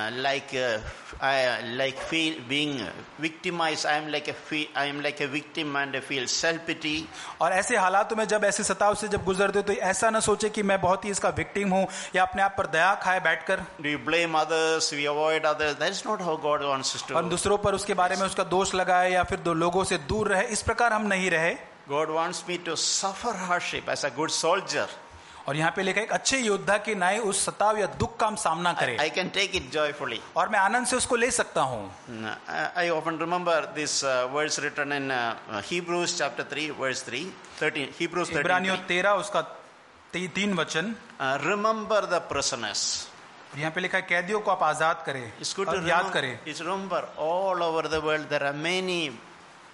being victimized. I am like a victim and I feel self pity. और ऐसे हालातों में जब ऐसे सताव से जब गुजरते हो तो ऐसा न सोचे कि मैं बहुत ही इसका विक्टिम हूं या अपने आप पर दया खाए बैठकर. Do you blame others? We avoid others? That is not how God wants us to. और दूसरों पर उसके बारे में उसका दोष लगाए या फिर लोगों से दूर रहे, इस प्रकार हम नहीं रहे. God wants me to suffer hardship as a good soldier. और यहाँ पे लिखा है एक अच्छे योद्धा की नाई उस सताव या दुख का हम सामना करें. I can take it joyfully. और मैं आनंद से उसको ले सकता हूँ. I often remember this words written in Hebrews chapter 3 verse 13. Hebrews 13. इब्रानियों 13 उसका 3 वचन. Remember the prisoners. यहाँ पे लिखा है कैदियों को आप आजाद करें. It's good to याद करें. It's remember all over the world there are many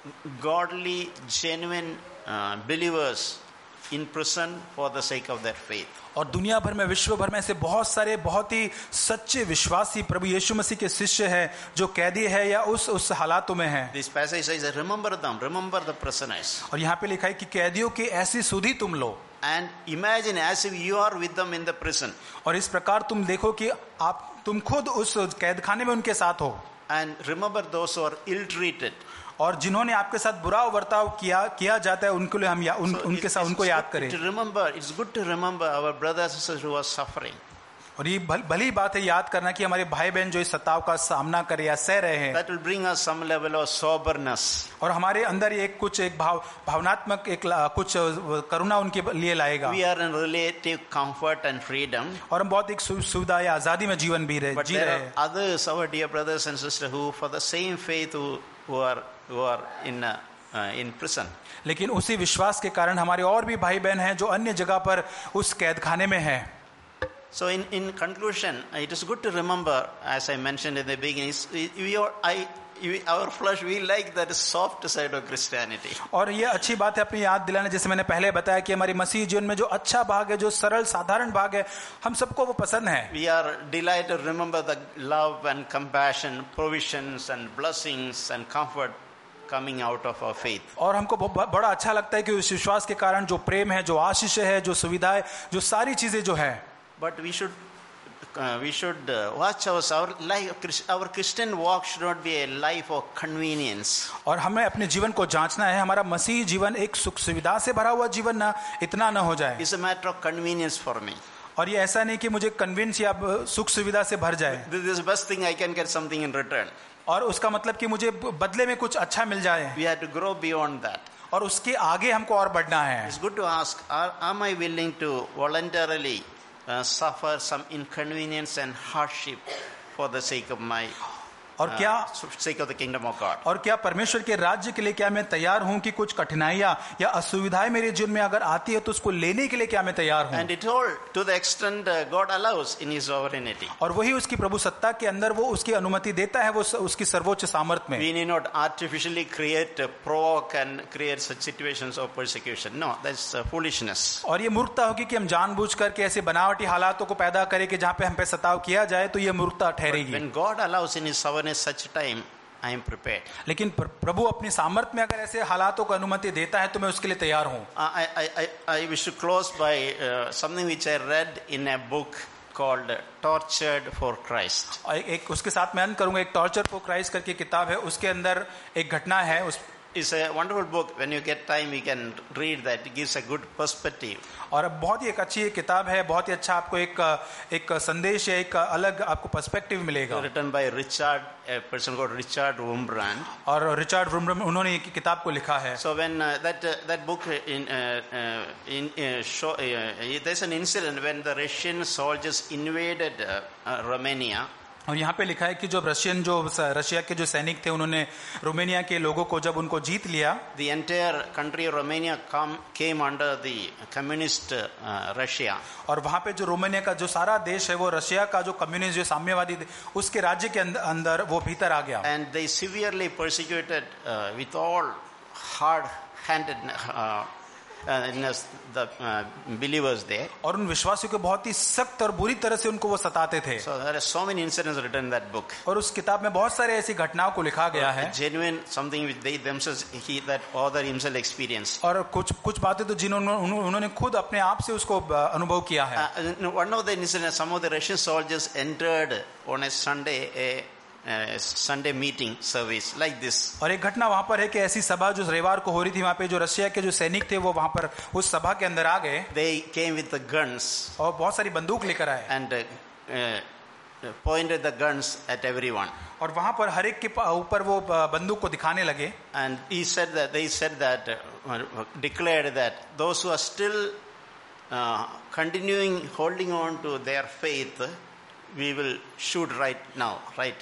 godly, genuine believers in prison for the sake of their faith. और दुनिया भर में, विश्व भर में ऐसे बहुत सारे बहुत ही सच्चे विश्वासी प्रभु यीशु मसीह के शिष्य हैं जो कैदी है या उस हालातों में हैं. This passage says, remember them, remember the prisoners. और यहाँ पे लिखा है कि कैदियों की ऐसी सुधि तुम लो. And imagine as if you are with them in the prison. और इस प्रकार तुम देखो कि तुम खुद उस कैद खाने में उनके साथ हो. And remember those who are ill-treated. और जिन्होंने आपके साथ बुरा बर्ताव किया जाता है उनके लिए हम उनके साथ उनको याद करें. It's good to remember our brothers and sisters who are suffering. और ये भली बात है याद करना कि हमारे भाई बहन जो इस सताव का सामना कर या सह रहे हैं. That will bring us some level of soberness. और हमारे अंदर एक भावनात्मक कुछ करुणा उनके लिए लाएगा. We are in relative comfort and freedom. और हम बहुत एक सुविधा या आजादी में जीवन जी रहे हैं. But there are others, our dear brothers and sisters, who for the same faith who are in prison. लेकिन उसी विश्वास के कारण हमारे और भी भाई बहन हैं जो अन्य जगह पर उस कैद खाने में हैं. So in conclusion, it is good to remember, as I mentioned in the beginning, our flesh, we like that soft side of Christianity. और ये अच्छी बात है अपनी याद दिलाने, जैसे मैंने पहले बताया कि हमारी मसीह जीवन में जो अच्छा भाग है, जो सरल साधारण भाग है, हम सबको वो पसंद है. We are delighted to remember the love and compassion, provisions and blessings and comfort coming out of our faith. और हमको बड़ा अच्छा लगता है कि उस विश्वास के कारण जो प्रेम है, जो आशीष है, जो सुविधा है, जो सारी चीजें जो है. But we should watch our life. Our Christian walk should not be a life of convenience. और हमें अपने जीवन को जांचना है. हमारा मसीह जीवन एक सुख सुविधा से भरा हुआ जीवन ना इतना ना हो जाए. It's a matter of convenience for me. और ये ऐसा नहीं कि मुझे कन्विंस या सुख सुविधा से भर जाए. This is the best thing I can get something in return. और उसका मतलब कि मुझे बदले में कुछ अच्छा मिल जाए. We have to grow beyond that. और उसके आगे हमको और बढ़ना है. It's good to ask, am I willing to voluntarily suffer some inconvenience and hardship for the sake of my और क्या sake of the kingdom of God. और क्या परमेश्वर के राज्य के लिए क्या मैं तैयार हूं कि कुछ कठिनाइयां या असुविधाएं मेरे जीवन में अगर आती है तो उसको लेने के लिए क्या मैं तैयार हूं. And it all to the extent God allows in His sovereignty. और वही उसकी प्रभु सत्ता के अंदर वो उसकी अनुमति देता है, वो उसकी सर्वोच्च सामर्थ में. We need not artificially provoke and create such situations of persecution. No, that's foolishness. और ये मूर्खता होगी कि हम जानबूझ करके ऐसे बनावटी हालातों को पैदा करें कि जहां पे हम पे सताव किया जाए, तो ये मूर्खता ठहरेगी. When God allows in His sovereignty such time, I am prepared. लेकिन प्रभु अपनी सामर्थ में अगर ऐसे हालातों को अनुमति देता है तो मैं उसके लिए तैयार हूं. I wish to close by something which I read in a book called Tortured for Christ. एक उसके साथ मैं अंत करूंगा. एक टॉर्चर फॉर क्राइस्ट करके किताब है, उसके अंदर एक घटना है. It's a wonderful book. When you get time, you can read that. It gives a good perspective. और बहुत ही एक अच्छी किताब है, बहुत ही अच्छा आपको एक संदेश है, एक अलग आपको पर्सपेक्टिव मिलेगा. Written by a person called Richard Wurmbrand. और रिचर्ड वुर्मब्रांड उन्होंने एक किताब को लिखा है. So when that book there's an incident when the Russian soldiers invaded Romania. और यहाँ पे लिखा है कि रशिया के जो सैनिक थे उन्होंने रोमानिया के लोगों को जब उनको जीत लिया, the entire country of Romania came under the communist Russia. और वहाँ पे जो रोमानिया का जो सारा देश है वो रशिया का जो कम्युनिस्ट जो साम्यवादी थे उसके राज्य के अंदर वो भीतर आ गया. And they severely persecuted with all hard-handed the believers there. और उन विश्वासियों को बहुत ही सख्त और बुरी तरह से उनको वो सताते थे. So there are so many incidents written in that book. और उस किताब में बहुत सारे ऐसी घटनाओं को लिखा गया है. Genuine something which they themselves that author himself experienced. और कुछ बातें तो उन्होंने खुद अपने आप से उसको अनुभव किया है. One of the incidents, some of the Russian soldiers entered on a Sunday meeting service like this. और एक घटना वहां पर है कि ऐसी सभा जो रविवार को हो रही थी, वहां पे जो रशिया के जो सैनिक थे वो वहां पर उस सभा के अंदर आ गए. They came with the guns. और बहुत सारी बंदूक लेकर आए. And pointed the guns at everyone. और वहां पर हर एक के ऊपर वो बंदूक को दिखाने लगे. And they said that declared that those who are still continuing holding on to their faith, we will shoot right now.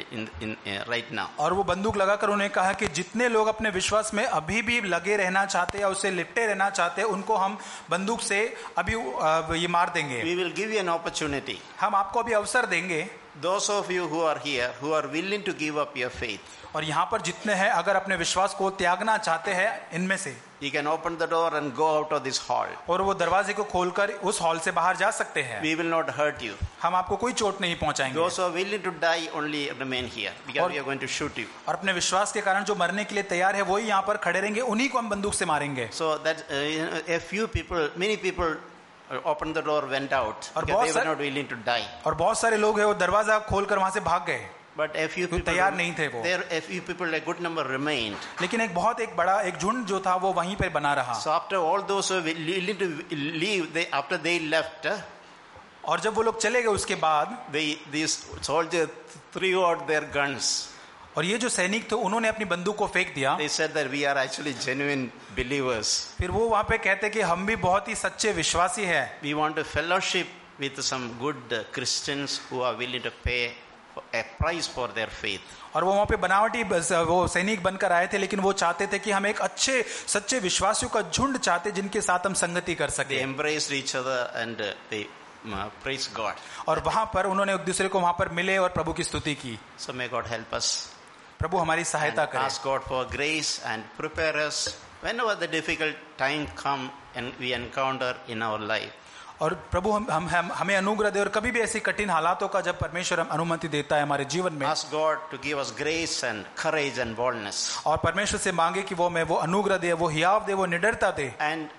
और वो बंदूक लगाकर उन्होंने कहा कि जितने लोग अपने विश्वास में अभी भी लगे रहना चाहते हैं, उससे लिपटे रहना चाहते हैं, उनको हम बंदूक से अभी ये मार देंगे. We will give you an opportunity. हम आपको अभी अवसर देंगे. those of you who are here, who are willing to give up your faith, और यहाँ पर जितने हैं अगर अपने विश्वास को त्यागना चाहते हैं इनमें से, you can open the door and go out of this hall. और वो दरवाजे को खोलकर उस हॉल से बाहर जा सकते हैं. We will not hurt you. हम आपको कोई चोट नहीं पहुंचाएंगे. Those who are willing to die only remain here because we are going to shoot you. और अपने विश्वास के कारण जो मरने के लिए तैयार है वही यहाँ पर खड़े रहेंगे, उन्हीं को हम बंदूक से मारेंगे. So that a few people, many people opened the door, went out because they were not willing to die. और बहुत सारे लोग हैं वो दरवाजा खोलकर वहां से भाग गए. But a few people, तैयार नहीं थे वो. there a few people, a good number remained. लेकिन एक बड़ा एक झुंड जो था वो वहीं पर बना रहा. So after all those who were willing to leave, after they left, और जब वो लोग चले गए उसके बाद these soldiers threw out their guns. और ये जो सैनिक थे उन्होंने अपनी बंदूक को फेंक दिया. They said that we are actually genuine believers. फिर वो वहां पे कहते कि हम भी बहुत ही सच्चे विश्वासी हैं. We want to fellowship with some good Christians who are willing to pay a price for their faith. और वो वहाँ पे बनावटी वो सैनिक बनकर आए थे, लेकिन वो चाहते थे कि हम एक अच्छे सच्चे विश्वासियों का झुंड चाहते जिनके साथ हम संगति कर सके. They embraced each other and they praised God. और वहां पर उन्होंने एक दूसरे को वहां पर मिले और प्रभु की स्तुति की. So may God help us. प्रभु हमारी सहायता करे. Ask God for grace and prepare us whenever the difficult time come and we encounter in our life. और प्रभु हमें अनुग्रह दे, और कभी भी ऐसी कठिन हालातों का जब परमेश्वर अनुमति देता है हमारे जीवन में, Ask God to give us grace and courage and boldness. और परमेश्वर से मांगे कि वो अनुग्रह दे, वो हियाव दे, वो निडरता दे. And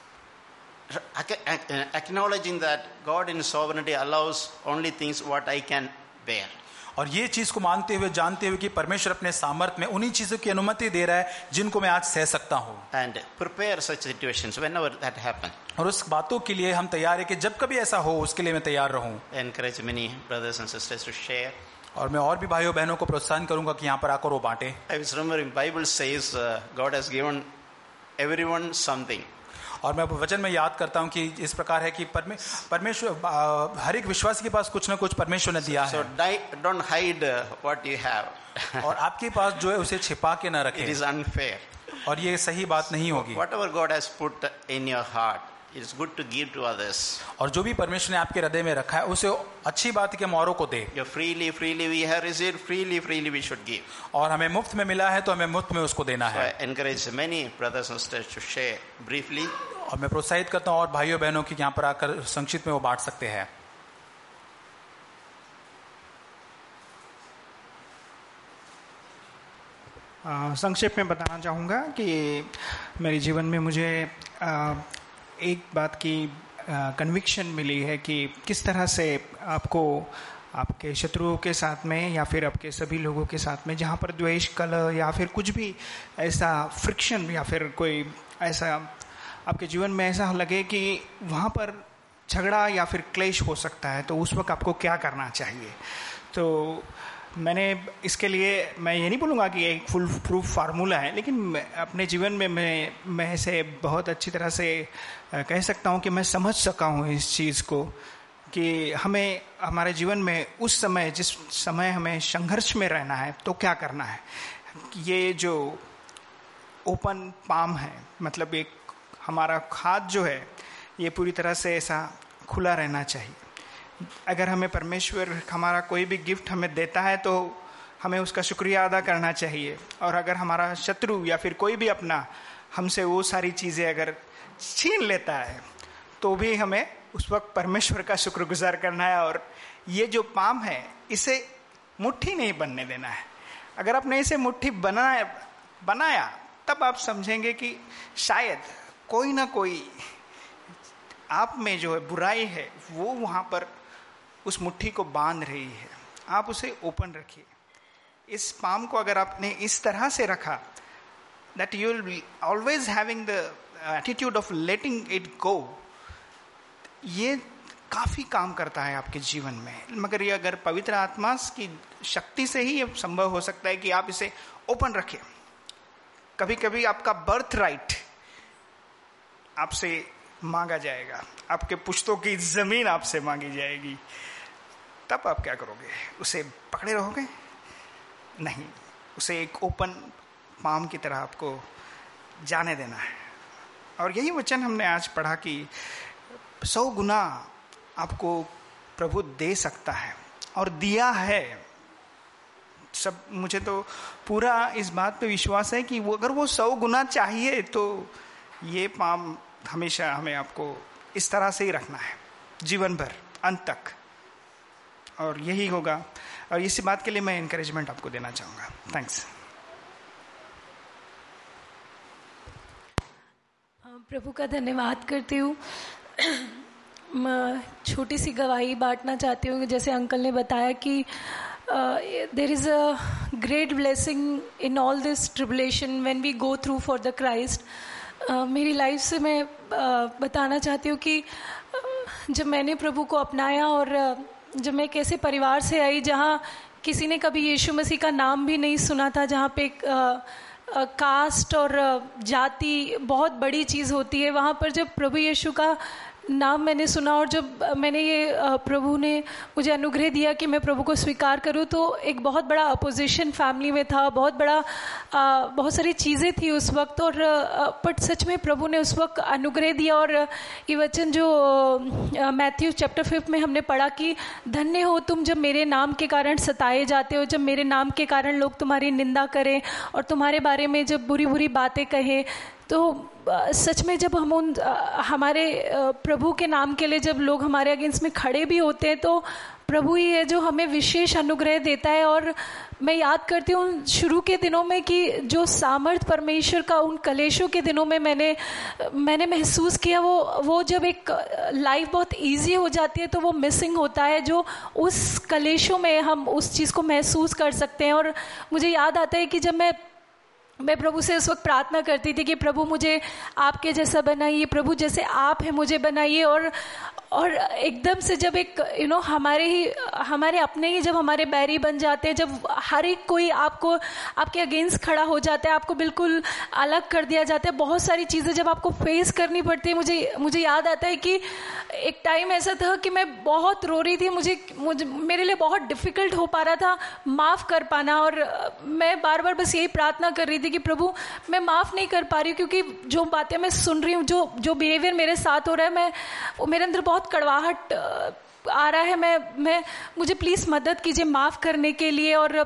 acknowledging that God in sovereignty allows only things what I can bear. और ये चीज को मानते हुए, जानते हुए कि परमेश्वर अपने सामर्थ्य में उन्हीं चीजों की अनुमति दे रहा है जिनको मैं आज सह सकता हूँ. And prepare such situations whenever that happens. और उस बातों के लिए हम तैयार है कि जब कभी ऐसा हो उसके लिए मैं तैयार रहूं. Encourage many brothers and sisters to share. और मैं और भी भाइयों बहनों को प्रोत्साहन करूंगा कि यहाँ पर आकर वो बांटे. I was remembering Bible says God has given everyone something. और मैं वचन में याद करता हूँ कि इस प्रकार है कि परमेश्वर हर एक विश्वासी के पास कुछ ना कुछ परमेश्वर ने दिया है. So don't hide what you have. और आपके पास जो है उसे छिपा के न रखें. It is unfair. और ये सही बात नहीं होगी. Whatever God has put in your heart, it is good to give to others. और जो भी परमेश्वर ने आपके हृदय में रखा है उसे अच्छी बात है कि हम औरों को दे. Freely we have received, freely we should give. और हमें मुफ्त में मिला है तो हमें मुफ्त में उसको देना है. So I encourage many brothers and sisters to share briefly. और मैं प्रोत्साहित करता हूँ और भाइयों बहनों की यहाँ पर आकर संक्षिप्त में वो बांट सकते हैं. संक्षेप में बताना चाहूँगा कि मेरे जीवन में मुझे एक बात की कन्विक्शन मिली है कि किस तरह से आपको आपके शत्रुओं के साथ में या फिर आपके सभी लोगों के साथ में जहाँ पर द्वेष, कलह या फिर कुछ भी ऐसा फ्रिक्शन या फिर कोई ऐसा आपके जीवन में ऐसा लगे कि वहाँ पर झगड़ा या फिर क्लेश हो सकता है, तो उस वक्त आपको क्या करना चाहिए. तो मैंने इसके लिए मैं ये नहीं बोलूँगा कि एक फुल प्रूफ फार्मूला है, लेकिन अपने जीवन में मैं इसे बहुत अच्छी तरह से कह सकता हूँ कि मैं समझ सका हूँ इस चीज़ को कि हमें हमारे जीवन में उस समय जिस समय हमें संघर्ष में रहना है तो क्या करना है. ये जो ओपन पाम है, मतलब एक हमारा हाथ जो है ये पूरी तरह से ऐसा खुला रहना चाहिए. अगर हमें परमेश्वर हमारा कोई भी गिफ्ट हमें देता है तो हमें उसका शुक्रिया अदा करना चाहिए. और अगर हमारा शत्रु या फिर कोई भी अपना हमसे वो सारी चीज़ें अगर छीन लेता है तो भी हमें उस वक्त परमेश्वर का शुक्रगुजार करना है. और ये जो पाम है इसे मुट्ठी नहीं बनने देना है. अगर आपने इसे मुट्ठी बनाया तब आप समझेंगे कि शायद कोई ना कोई आप में जो है बुराई है वो वहाँ पर उस मुट्ठी को बांध रही है. आप उसे ओपन रखिए. इस पाम को अगर आपने इस तरह से रखा that you will be always having the attitude of letting it go, ये काफ़ी काम करता है आपके जीवन में. मगर ये अगर पवित्र आत्मा की शक्ति से ही ये संभव हो सकता है कि आप इसे ओपन रखें. कभी कभी आपका बर्थ राइट आपसे मांगा जाएगा, आपके पुश्तों की जमीन आपसे मांगी जाएगी. तब आप क्या करोगे? उसे पकड़े रहोगे? नहीं, उसे एक ओपन पाम की तरह आपको जाने देना है. और यही वचन हमने आज पढ़ा कि 100 गुना आपको प्रभु दे सकता है और दिया है सब। मुझे तो पूरा इस बात पे विश्वास है कि वो अगर वो 100 गुना चाहिए तो ये पाम हमेशा हमें आपको इस तरह से ही रखना है जीवन भर अंत तक, और यही होगा। और इसी बात के लिए मैं एनकरेजमेंट आपको देना चाहूँगा। थैंक्स। प्रभु का धन्यवाद करती हूँ। मैं छोटी सी गवाही बांटना चाहती हूँ। जैसे अंकल ने बताया कि there is a great blessing in all this tribulation when we go through for the Christ. मेरी लाइफ से मैं बताना चाहती हूँ कि जब मैंने प्रभु को अपनाया और जब मैं एक ऐसे परिवार से आई जहाँ किसी ने कभी यीशु मसीह का नाम भी नहीं सुना था, जहाँ पे कास्ट और जाति बहुत बड़ी चीज़ होती है, वहाँ पर जब प्रभु यीशु का नाम मैंने सुना और जब मैंने ये प्रभु ने मुझे अनुग्रह दिया कि मैं प्रभु को स्वीकार करूं, तो एक बहुत बड़ा अपोजिशन फैमिली में था, बहुत सारी चीज़ें थी उस वक्त। और बट सच में प्रभु ने उस वक्त अनुग्रह दिया। और ये वचन जो मैथ्यू चैप्टर 5 में हमने पढ़ा कि धन्य हो तुम जब मेरे नाम के कारण सताए जाते हो, जब मेरे नाम के कारण लोग तुम्हारी निंदा करें और तुम्हारे बारे में जब बुरी बुरी बातें कहें। तो सच में जब हम हमारे प्रभु के नाम के लिए जब लोग हमारे अगेंस्ट में खड़े भी होते हैं तो प्रभु ही है जो हमें विशेष अनुग्रह देता है। और मैं याद करती हूँ शुरू के दिनों में कि जो सामर्थ परमेश्वर का उन कलेशों के दिनों में मैंने महसूस किया, वो जब एक लाइफ बहुत इजी हो जाती है तो वो मिसिंग होता है, जो उस कलेशों में हम उस चीज़ को महसूस कर सकते हैं। और मुझे याद आता है कि जब मैं प्रभु से उस वक्त प्रार्थना करती थी कि प्रभु मुझे आपके जैसा बनाइए, प्रभु जैसे आप हैं मुझे बनाइए। और एकदम से जब एक हमारे अपने ही जब हमारे बैरी बन जाते हैं, जब हर एक कोई आपके अगेंस्ट खड़ा हो जाता है, आपको बिल्कुल अलग कर दिया जाता है, बहुत सारी चीज़ें जब आपको फेस करनी पड़ती है। मुझे याद आता है कि एक टाइम ऐसा था कि मैं बहुत रो रही थी, मेरे लिए बहुत डिफ़िकल्ट हो पा रहा था माफ़ कर पाना। और मैं बार बार बस यही प्रार्थना कर रही थी कि प्रभु मैं माफ़ नहीं कर पा रही हूँ, क्योंकि जो बातें मैं सुन रही हूँ, जो बिहेवियर मेरे साथ हो रहा है, मेरे अंदर बहुत कड़वाहट आ रहा है। मुझे प्लीज़ मदद कीजिए माफ़ करने के लिए। और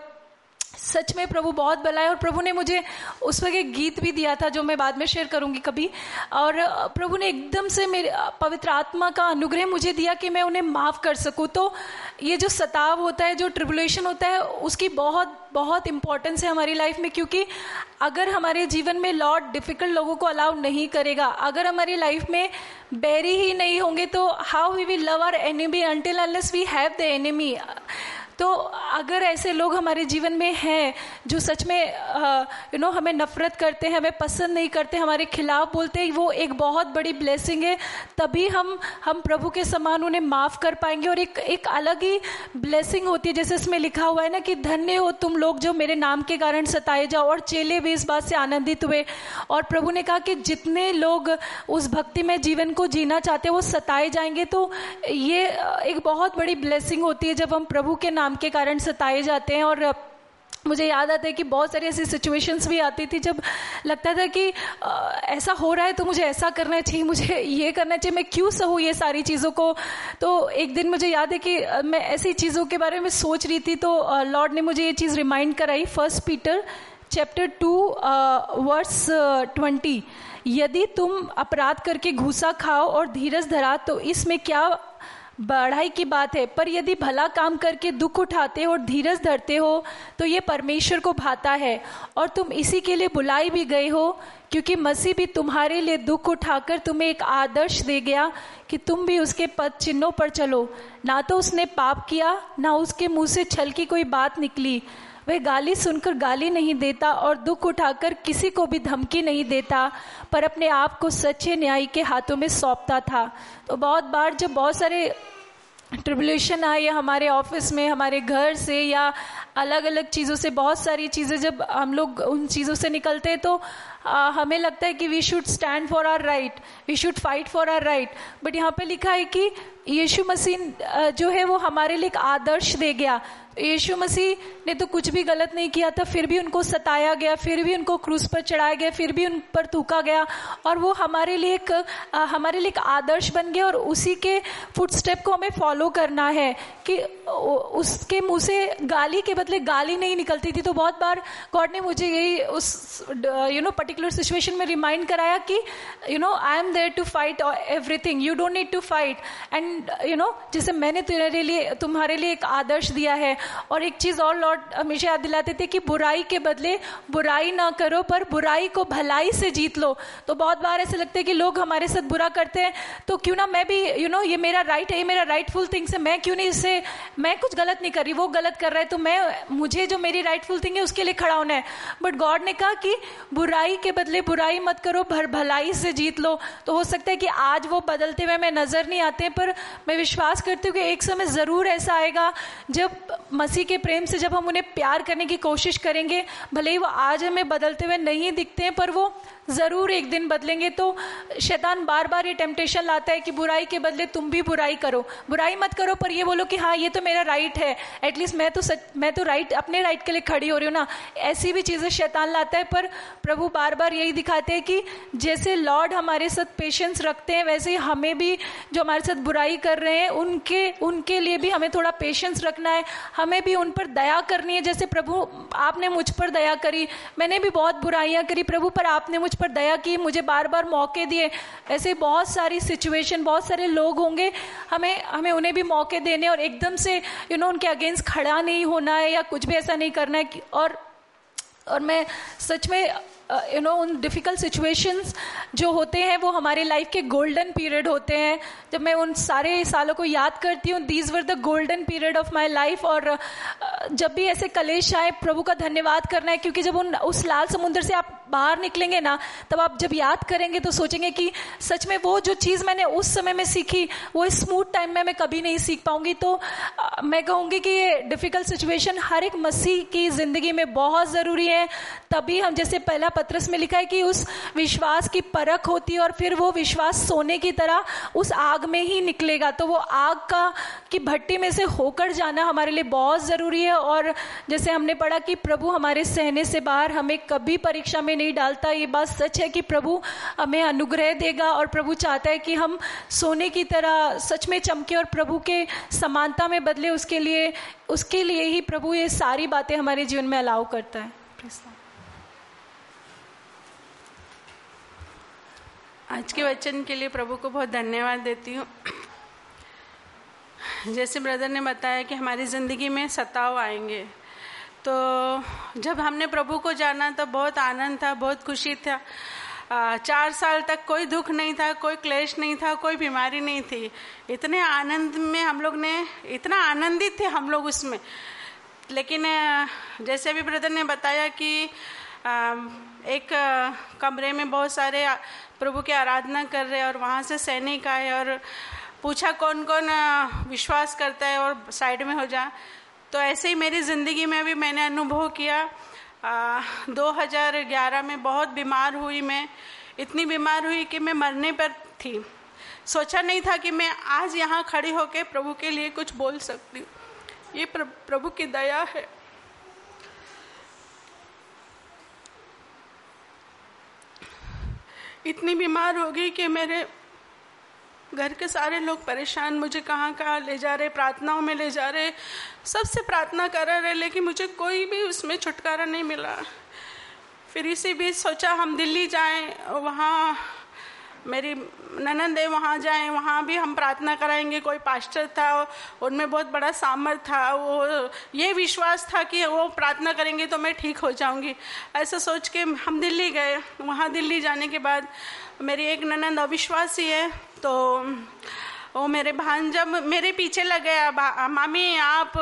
सच में प्रभु बहुत भला है। और प्रभु ने मुझे उस वक्त एक गीत भी दिया था जो मैं बाद में शेयर करूंगी कभी। और प्रभु ने एकदम से मेरे पवित्र आत्मा का अनुग्रह मुझे दिया कि मैं उन्हें माफ़ कर सकूं। तो ये जो सताव होता है, जो ट्रिबुलेशन होता है, उसकी बहुत बहुत इंपॉर्टेंस है हमारी लाइफ में। क्योंकि अगर हमारे जीवन में लॉर्ड डिफिकल्ट लोगों को अलाउ नहीं करेगा, अगर हमारी लाइफ में बैरी ही नहीं होंगे, तो how we will love our enemy until unless we have the enemy. तो अगर ऐसे लोग हमारे जीवन में हैं जो सच में हमें नफरत करते हैं, हमें पसंद नहीं करते, हमारे खिलाफ बोलते हैं, वो एक बहुत बड़ी ब्लेसिंग है। तभी हम प्रभु के समान उन्हें माफ़ कर पाएंगे। और एक अलग ही ब्लेसिंग होती है, जैसे इसमें लिखा हुआ है ना कि धन्य हो तुम लोग जो मेरे नाम के कारण सताए जाओ। और चेले भी इस बात से आनंदित हुए। और प्रभु ने कहा कि जितने लोग उस भक्ति में जीवन को जीना चाहते हैं वो सताए जाएंगे। तो ये एक बहुत बड़ी ब्लेसिंग होती है जब हम प्रभु के नाम के कारण सताए जाते हैं। और मुझे याद आता है कि बहुत सारी ऐसी सिचुएशंस भी आती थी जब लगता था कि ऐसा हो रहा है तो मुझे ऐसा करना चाहिए, मुझे ये करना चाहिए, मैं क्यों सहूँ ये सारी चीज़ों को। तो एक दिन मुझे याद है कि मैं ऐसी चीज़ों के बारे में सोच रही थी, तो लॉर्ड ने मुझे ये चीज़ रिमाइंड कराई। 1 पीटर चैप्टर 2 वर्स 20, यदि तुम अपराध करके घूसा खाओ और धीरज धरा तो इसमें क्या बढ़ाई की बात है, पर यदि भला काम करके दुख उठाते हो और धीरज धरते हो तो ये परमेश्वर को भाता है। और तुम इसी के लिए बुलाई भी गए हो, क्योंकि मसीह भी तुम्हारे लिए दुख उठाकर तुम्हें एक आदर्श दे गया कि तुम भी उसके पद चिन्हों पर चलो। ना तो उसने पाप किया, ना उसके मुंह से छल की कोई बात निकली। वह गाली सुनकर गाली नहीं देता और दुख उठाकर किसी को भी धमकी नहीं देता, पर अपने आप को सच्चे न्यायी के हाथों में सौंपता था। तो बहुत बार जब बहुत सारे ट्रिबुलेशन आए, या हमारे ऑफिस में, हमारे घर से, या अलग अलग चीज़ों से, बहुत सारी चीज़ें जब हम लोग उन चीज़ों से निकलते हैं तो हमें लगता है कि we should stand for our right, we should fight for our right. But यहाँ पे लिखा है कि यीशु मसीह जो है वो हमारे लिए एक आदर्श दे गया। यीशु मसीह ने तो कुछ भी गलत नहीं किया था, फिर भी उनको सताया गया, फिर भी उनको क्रूस पर चढ़ाया गया, फिर भी उन पर थूका गया, और वो हमारे लिए एक आदर्श बन गया। और उसी के फुटस्टेप को हमें फॉलो करना है कि उसके मुंह से गाली के बदले गाली नहीं निकलती थी। तो बहुत बार गॉड ने मुझे यही उस पर्टिकुलर सिचुएशन में रिमाइंड कराया कि I am there to fight everything, you don't need to fight. And जैसे मैंने तुम्हारे लिए एक आदर्श दिया है। और एक चीज और लॉर्ड हमेशा याद दिलाते थे कि बुराई के बदले बुराई ना करो, पर बुराई को भलाई से जीत लो। तो बहुत बार ऐसे लगता है कि लोग हमारे साथ बुरा करते हैं, तो क्यों ना मैं भी ये मेरा राइट है, ये मेरा राइटफुल थिंग्स है, मैं क्यों नहीं इससे, मैं कुछ गलत नहीं कर रही, वो गलत कर रहा है, तो मुझे जो मेरी राइटफुल थिंग है उसके लिए खड़ा होना है। बट गॉड ने कहा कि बुराई के बदले बुराई मत करो, भलाई से जीत लो। तो हो सकता है कि आज वो बदलते हुए हमें नजर नहीं आते, पर मैं विश्वास करती हूँ कि एक समय जरूर ऐसा आएगा जब मसीह के प्रेम से जब हम उन्हें प्यार करने की कोशिश करेंगे, भले ही वो आज हमें बदलते हुए नहीं दिखते हैं, पर वो जरूर एक दिन बदलेंगे। तो शैतान बार बार ये टेम्पटेशन लाता है कि बुराई के बदले तुम भी बुराई करो, बुराई मत करो, पर ये बोलो कि हाँ ये तो मेरा राइट है, एटलीस्ट मैं तो राइट, अपने राइट के लिए खड़ी हो रही हूँ ना। ऐसी भी चीजें शैतान लाता है, पर प्रभु बार बार यही दिखाते हैं कि जैसे लॉर्ड हमारे साथ पेशेंस रखते हैं, वैसे ही हमें भी जो हमारे साथ बुराई कर रहे हैं उनके लिए भी हमें थोड़ा पेशेंस रखना है, हमें भी उन पर दया करनी है। जैसे प्रभु आपने मुझ पर दया करी, मैंने भी बहुत बुराइयां करी प्रभु, पर आपने मुझ पर दया की, मुझे बार बार मौके दिए। ऐसे बहुत सारी सिचुएशन, बहुत सारे लोग होंगे, हमें उन्हें भी मौके देने, और एकदम से उनके अगेंस्ट खड़ा नहीं होना है या कुछ भी ऐसा नहीं करना है। और मैं सच में उन डिफ़िकल्ट सिचुएशंस जो होते हैं वो हमारे लाइफ के गोल्डन पीरियड होते हैं। जब मैं उन सारे सालों को याद करती हूँ, these were the golden period of my life. और जब भी ऐसे कलेश आए, प्रभु का धन्यवाद करना है, क्योंकि जब उस लाल समुद्र से आप बाहर निकलेंगे ना, तब आप जब याद करेंगे तो सोचेंगे कि सच में वो जो चीज़ मैंने उस समय में सीखी, वो इस स्मूथ टाइम में मैं कभी नहीं सीख पाऊंगी। तो मैं कहूँगी कि ये डिफ़िकल्ट सिचुएशन हर एक मसीह की ज़िंदगी में बहुत ज़रूरी है। तभी हम, जैसे पहला पत्रस में लिखा है कि उस विश्वास की परख होती है, और फिर वो विश्वास सोने की तरह उस आग में ही निकलेगा। तो वो आग की भट्टी में से होकर जाना हमारे लिए बहुत ज़रूरी है। और जैसे हमने पढ़ा कि प्रभु हमारे सहने से बाहर हमें कभी परीक्षा में नहीं डालता। ये बात सच है कि प्रभु हमें अनुग्रह देगा, और प्रभु चाहता है कि हम सोने की तरह सच में चमके और प्रभु के समानता में बदले। उसके लिए ही प्रभु ये सारी बातें हमारे जीवन में अलाउ करता है। आज के वचन के लिए प्रभु को बहुत धन्यवाद देती हूँ। जैसे ब्रदर ने बताया कि हमारी ज़िंदगी में सताव आएंगे, तो जब हमने प्रभु को जाना तो बहुत आनंद था, बहुत खुशी था। 4 साल तक कोई दुख नहीं था, कोई क्लेश नहीं था, कोई बीमारी नहीं थी। इतने आनंद में हम लोग ने, इतना आनंदित थे हम लोग उसमें। लेकिन जैसे अभी ब्रदर ने बताया कि एक कमरे में बहुत सारे प्रभु की आराधना कर रहे, और वहाँ से सैनिक आए और पूछा कौन कौन विश्वास करता है और साइड में हो जा। तो ऐसे ही मेरी ज़िंदगी में भी मैंने अनुभव किया। 2011 में बहुत बीमार हुई, मैं इतनी बीमार हुई कि मैं मरने पर थी। सोचा नहीं था कि मैं आज यहाँ खड़ी होकर प्रभु के लिए कुछ बोल सकती हूँ। ये प्रभु की दया है। इतनी बीमार हो गई कि मेरे घर के सारे लोग परेशान, मुझे कहाँ कहाँ ले जा रहे, प्रार्थनाओं में ले जा रहे, सबसे प्रार्थना कर रहे, लेकिन मुझे कोई भी उसमें छुटकारा नहीं मिला। फिर इसी बीच सोचा हम दिल्ली जाएं, वहाँ मेरी ननंद है, वहाँ जाएं, वहाँ भी हम प्रार्थना कराएंगे। कोई पास्टर था, उनमें बहुत बड़ा सामर्थ था, वो ये विश्वास था कि वो प्रार्थना करेंगे तो मैं ठीक हो जाऊंगी। ऐसा सोच के हम दिल्ली गए। वहाँ दिल्ली जाने के बाद मेरी एक ननंद अविश्वासी है, तो वो मेरे भांजा मेरे पीछे लग गया, मामी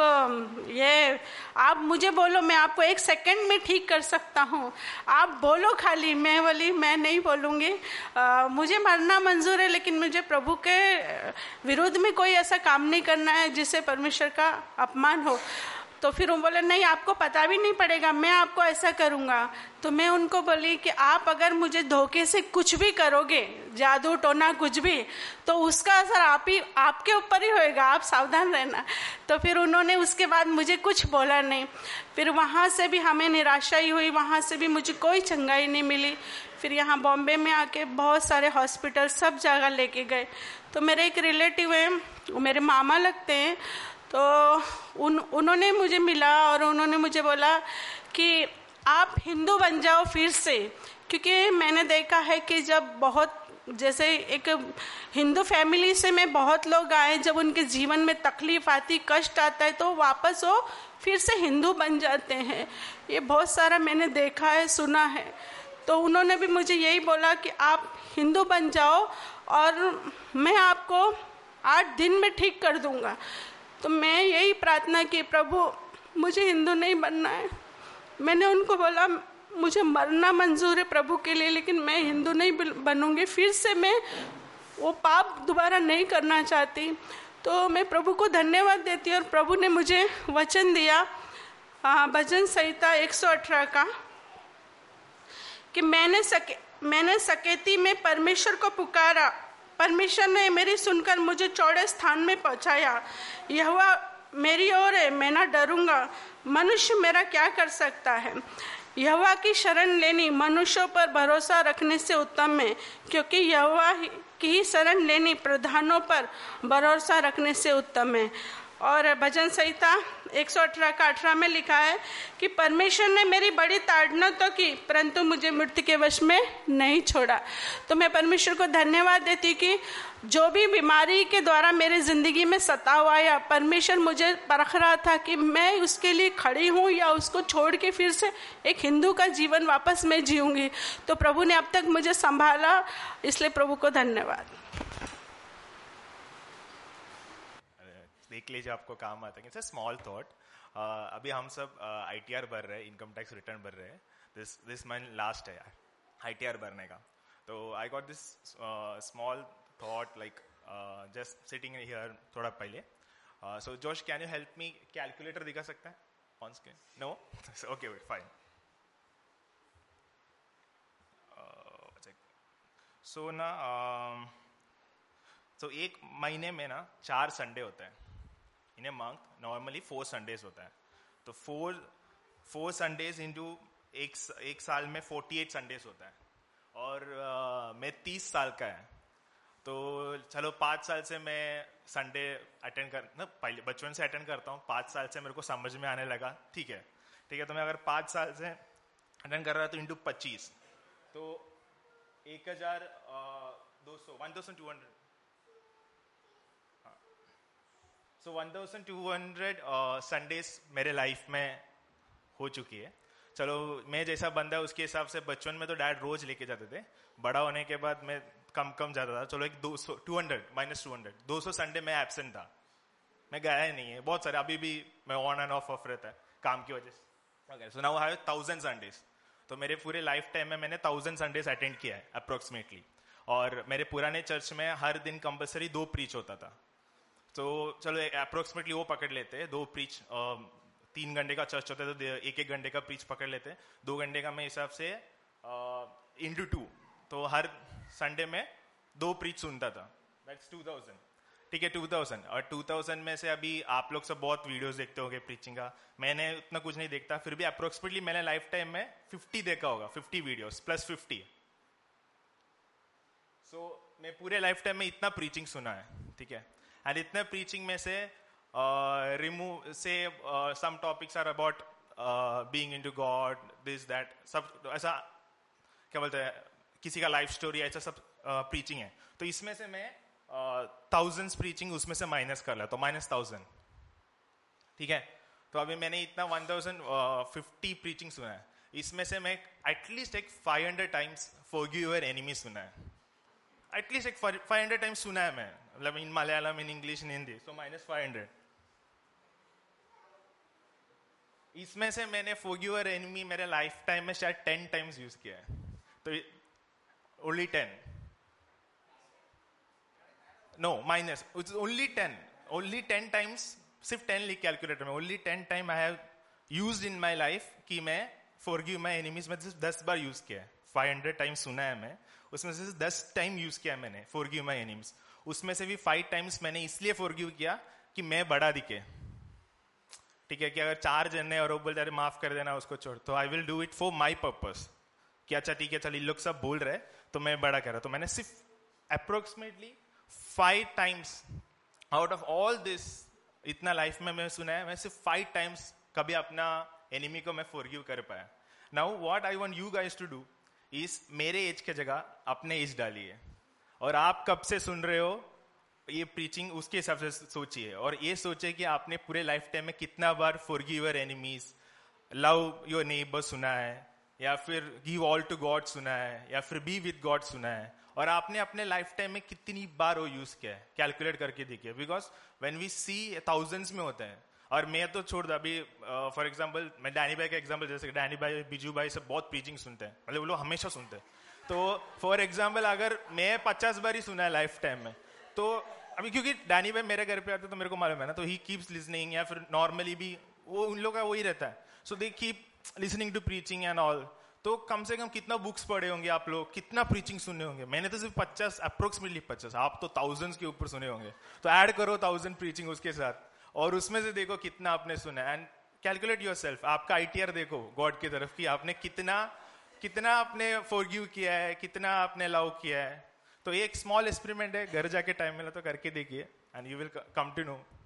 आप मुझे बोलो, मैं आपको 1 सेकंड में ठीक कर सकता हूँ, आप बोलो खाली। मैं नहीं बोलूँगी, मुझे मरना मंजूर है, लेकिन मुझे प्रभु के विरुद्ध में कोई ऐसा काम नहीं करना है जिससे परमेश्वर का अपमान हो। तो फिर वो बोले नहीं आपको पता भी नहीं पड़ेगा, मैं आपको ऐसा करूँगा। तो मैं उनको बोली कि आप अगर मुझे धोखे से कुछ भी करोगे, जादू टोना कुछ भी, तो उसका असर आपके ऊपर ही होएगा, आप सावधान रहना। तो फिर उन्होंने उसके बाद मुझे कुछ बोला नहीं। फिर वहाँ से भी हमें निराशा ही हुई, वहाँ से भी मुझे कोई चंगाई नहीं मिली। फिर यहाँ बॉम्बे में आके बहुत सारे हॉस्पिटल सब जगह लेके गए। तो मेरे एक रिलेटिव हैं, वो मेरे मामा लगते हैं, तो उन्होंने मुझे मिला और उन्होंने मुझे बोला कि आप हिंदू बन जाओ फिर से, क्योंकि मैंने देखा है कि जब बहुत जैसे एक हिंदू फैमिली से में बहुत लोग आए, जब उनके जीवन में तकलीफ आती, कष्ट आता है, तो वापस वो फिर से हिंदू बन जाते हैं। ये बहुत सारा मैंने देखा है, सुना है। तो उन्होंने भी मुझे यही बोला कि आप हिंदू बन जाओ और मैं आपको 8 दिन में ठीक कर दूंगा। तो मैं यही प्रार्थना की, प्रभु मुझे हिंदू नहीं बनना है। मैंने उनको बोला मुझे मरना मंजूर है प्रभु के लिए, लेकिन मैं हिंदू नहीं बनूंगी, फिर से मैं वो पाप दोबारा नहीं करना चाहती। तो मैं प्रभु को धन्यवाद देती, और प्रभु ने मुझे वचन दिया भजन संहिता 118 का कि मैंने सकेती में परमेश्वर को पुकारा, परमेश्वर ने मेरी सुनकर मुझे चौड़े स्थान में पहुंचाया। यहोवा मेरी ओर है, मैं ना डरूंगा, मनुष्य मेरा क्या कर सकता है। यहोवा की शरण लेनी मनुष्यों पर भरोसा रखने से उत्तम है, क्योंकि यहोवा की ही शरण लेनी प्रधानों पर भरोसा रखने से उत्तम है। और भजन संहिता 118 का 18 में लिखा है कि परमेश्वर ने मेरी बड़ी ताड़ना तो की, परंतु मुझे मृत्यु के वश में नहीं छोड़ा। तो मैं परमेश्वर को धन्यवाद देती कि जो भी बीमारी के द्वारा मेरी जिंदगी में सताव आया, परमेश्वर मुझे परख रहा था कि मैं उसके लिए खड़ी हूँ या उसको छोड़ के फिर से एक हिंदू का जीवन वापस मैं जीऊँगी। तो प्रभु ने अब तक मुझे संभाला, इसलिए प्रभु को धन्यवाद। देख लीजिए, आपको काम आता है। It's a small thought. अभी हम सब ITR भर रहे हैं, इनकम टैक्स रिटर्न भर रहे हैं। दिस मंथ लास्ट है यार ITR भरने का। तो I got this small thought like just sitting here थोड़ा पहले। So Josh, can you help me? Calculator दिखा सकता है on screen? No? Okay wait, fine. So ना तो एक महीने में ना 4 संडे होता है। In a month normally 4 Sundays होता है। तो 4 संडेज इंटू एक साल में 48 संडेज होता है। और मैं 30 साल का है, तो चलो 5 साल से मैं संडे अटेंड पहले बचपन से अटेंड करता हूँ। 5 साल से मेरे को समझ में आने लगा। ठीक है। तो मैं अगर 5 साल से अटेंड कर रहा तो इंटू 25 तो 1200 सो 1200 संडेज मेरे लाइफ में हो चुकी है। चलो मैं जैसा बंदा उसके हिसाब से बचपन में तो डैड रोज लेके जाते थे, बड़ा होने के बाद मैं कम जाता था। चलो एक 200 संडे में एब्सेंट था, मैं गया ही नहीं है। बहुत सारे अभी भी मैं ऑन एंड ऑफ रहता है काम की वजह से। So now I have 1000 Sundays. तो मेरे पूरे लाइफ टाइम में मैंने 1000 संडेज अटेंड किया है अप्रोक्सीमेटली। और मेरे पुराने चर्च में हर दिन कंपल्सरी 2 प्रीच होता था। तो चलो अप्रोक्सीमेटली वो पकड़ लेते हैं 2 प्रीच। 3 घंटे का चर्च होता है तो 1 घंटे का प्रीच पकड़ लेते हैं। 2 घंटे का मैं हिसाब से इंटू 2, तो हर संडे में 2 प्रीच सुनता था। दैट्स 2000। ठीक है, 2000। और 2000 में से अभी आप लोग सब बहुत वीडियोस देखते होंगे प्रीचिंग का, मैंने उतना कुछ नहीं देखता, फिर भी अप्रोक्सीमेटली मैंने लाइफ टाइम में 50 देखा होगा, 50 वीडियोस प्लस 50। सो मैं पूरे लाइफ टाइम में इतना प्रीचिंग सुना है। ठीक है। एंड इतने प्रीचिंग में से रिमूव से some topics are about being into God, this that, सब ऐसा क्या बोलते हैं, किसी का लाइफ स्टोरी, ऐसा सब प्रीचिंग है। तो इसमें से मैं 1000 प्रीचिंग उसमें से माइनस कर लेता, तो -1000। ठीक है। तो अभी मैंने इतना 1050 प्रीचिंग सुना है। इसमें से मैं एटलीस्ट एक 500 टाइम्स फॉरगिव योर एनिमी सुना है। एटलीस्ट एक 500 टाइम्स सुना है मैं, मतलब in Malayalam, in English, in Hindi. So -500। इसमें से मैंने फॉरगिव योर एनिमी मेरे लाइफ टाइम में शायद 10 टाइम्स यूज किया है। तो only 10, no minus, only 10 times सिर्फ 10 लिख कैलकुलेटर में, only 10 time I have used in my life कि मैं फॉरगिव माय एनिमीज में सिर्फ 10 बार यूज किया है. 500 टाइम सुना है मैं, उसमें से 10 टाइम यूज किया मैंने फॉरगिव माय एनिमीज. उसमें से भी 5 टाइम्स मैंने इसलिए फॉरगिव किया कि मैं बड़ा दिखे. ठीक है, कि अगर 4 जन है और वो बोलते अरे माफ कर देना उसको छोड़, तो I will do it for my purpose कि अच्छा ठीक है चल इन लोग सब बोल रहे तो मैं बड़ा कर रहा. तो मैंने सिर्फ approximately 5 times out of all this, इतना लाइफ में मैं सुना है, मैं सिर्फ 5 टाइम्स कभी अपना एनिमी को मैं फॉरगिव कर पाया. Now what I want you guys to do is मेरे एज के जगह अपने एज डालिए, और आप कब से सुन रहे हो ये प्रीचिंग उसके हिसाब से सोचिए, और ये सोचिए कि आपने पूरे लाइफ टाइम में कितना बार forgive your enemies, love your neighbour सुना है, या फिर गिव ऑल टू गॉड सुना है, या फिर बी विद गॉड सुना है, और आपने अपने लाइफ टाइम में कितनी बार वो यूज किया है. कैलकुलेट करके देखिए, because when we see thousands में होते हैं. और मैं तो छोड़ दो, अभी फॉर एग्जांपल मैं डैनी भाई का एग्जांपल, जैसे डैनी भाई बिजू भाई सब बहुत प्रीचिंग सुनते हैं, मतलब वो लोग हमेशा सुनते हैं. तो फॉर एग्जांपल अगर मैं 50 बार ही सुना है लाइफ टाइम में, तो अभी क्योंकि डैनी भाई मेरे घर पे आते तो मेरे को मालूम है ना, तो ही कीप्स लिसनिंग, या फिर नॉर्मली भी वो उन लोग का वही रहता है. So they keep listening to preaching and all. तो कम से कम कितना बुक्स पढ़े होंगे आप लोग, कितना प्रीचिंग सुने होंगे. मैंने तो सिर्फ 50, अप्रोक्सीमेटली 50, आप तो थाउजेंड्स के ऊपर सुने होंगे. तो ऐड करो 1000 प्रीचिंग उसके साथ, और उसमें से देखो कितना आपने सुना है, एंड कैलकुलेट योरसेल्फ. आपका ITR देखो गॉड की तरफ की आपने कितना आपने फॉरगिव किया है, कितना आपने लव किया है. तो एक स्मॉल एक्सपेरिमेंट है, घर जाके टाइम मिला तो करके देखिए, and you will come to no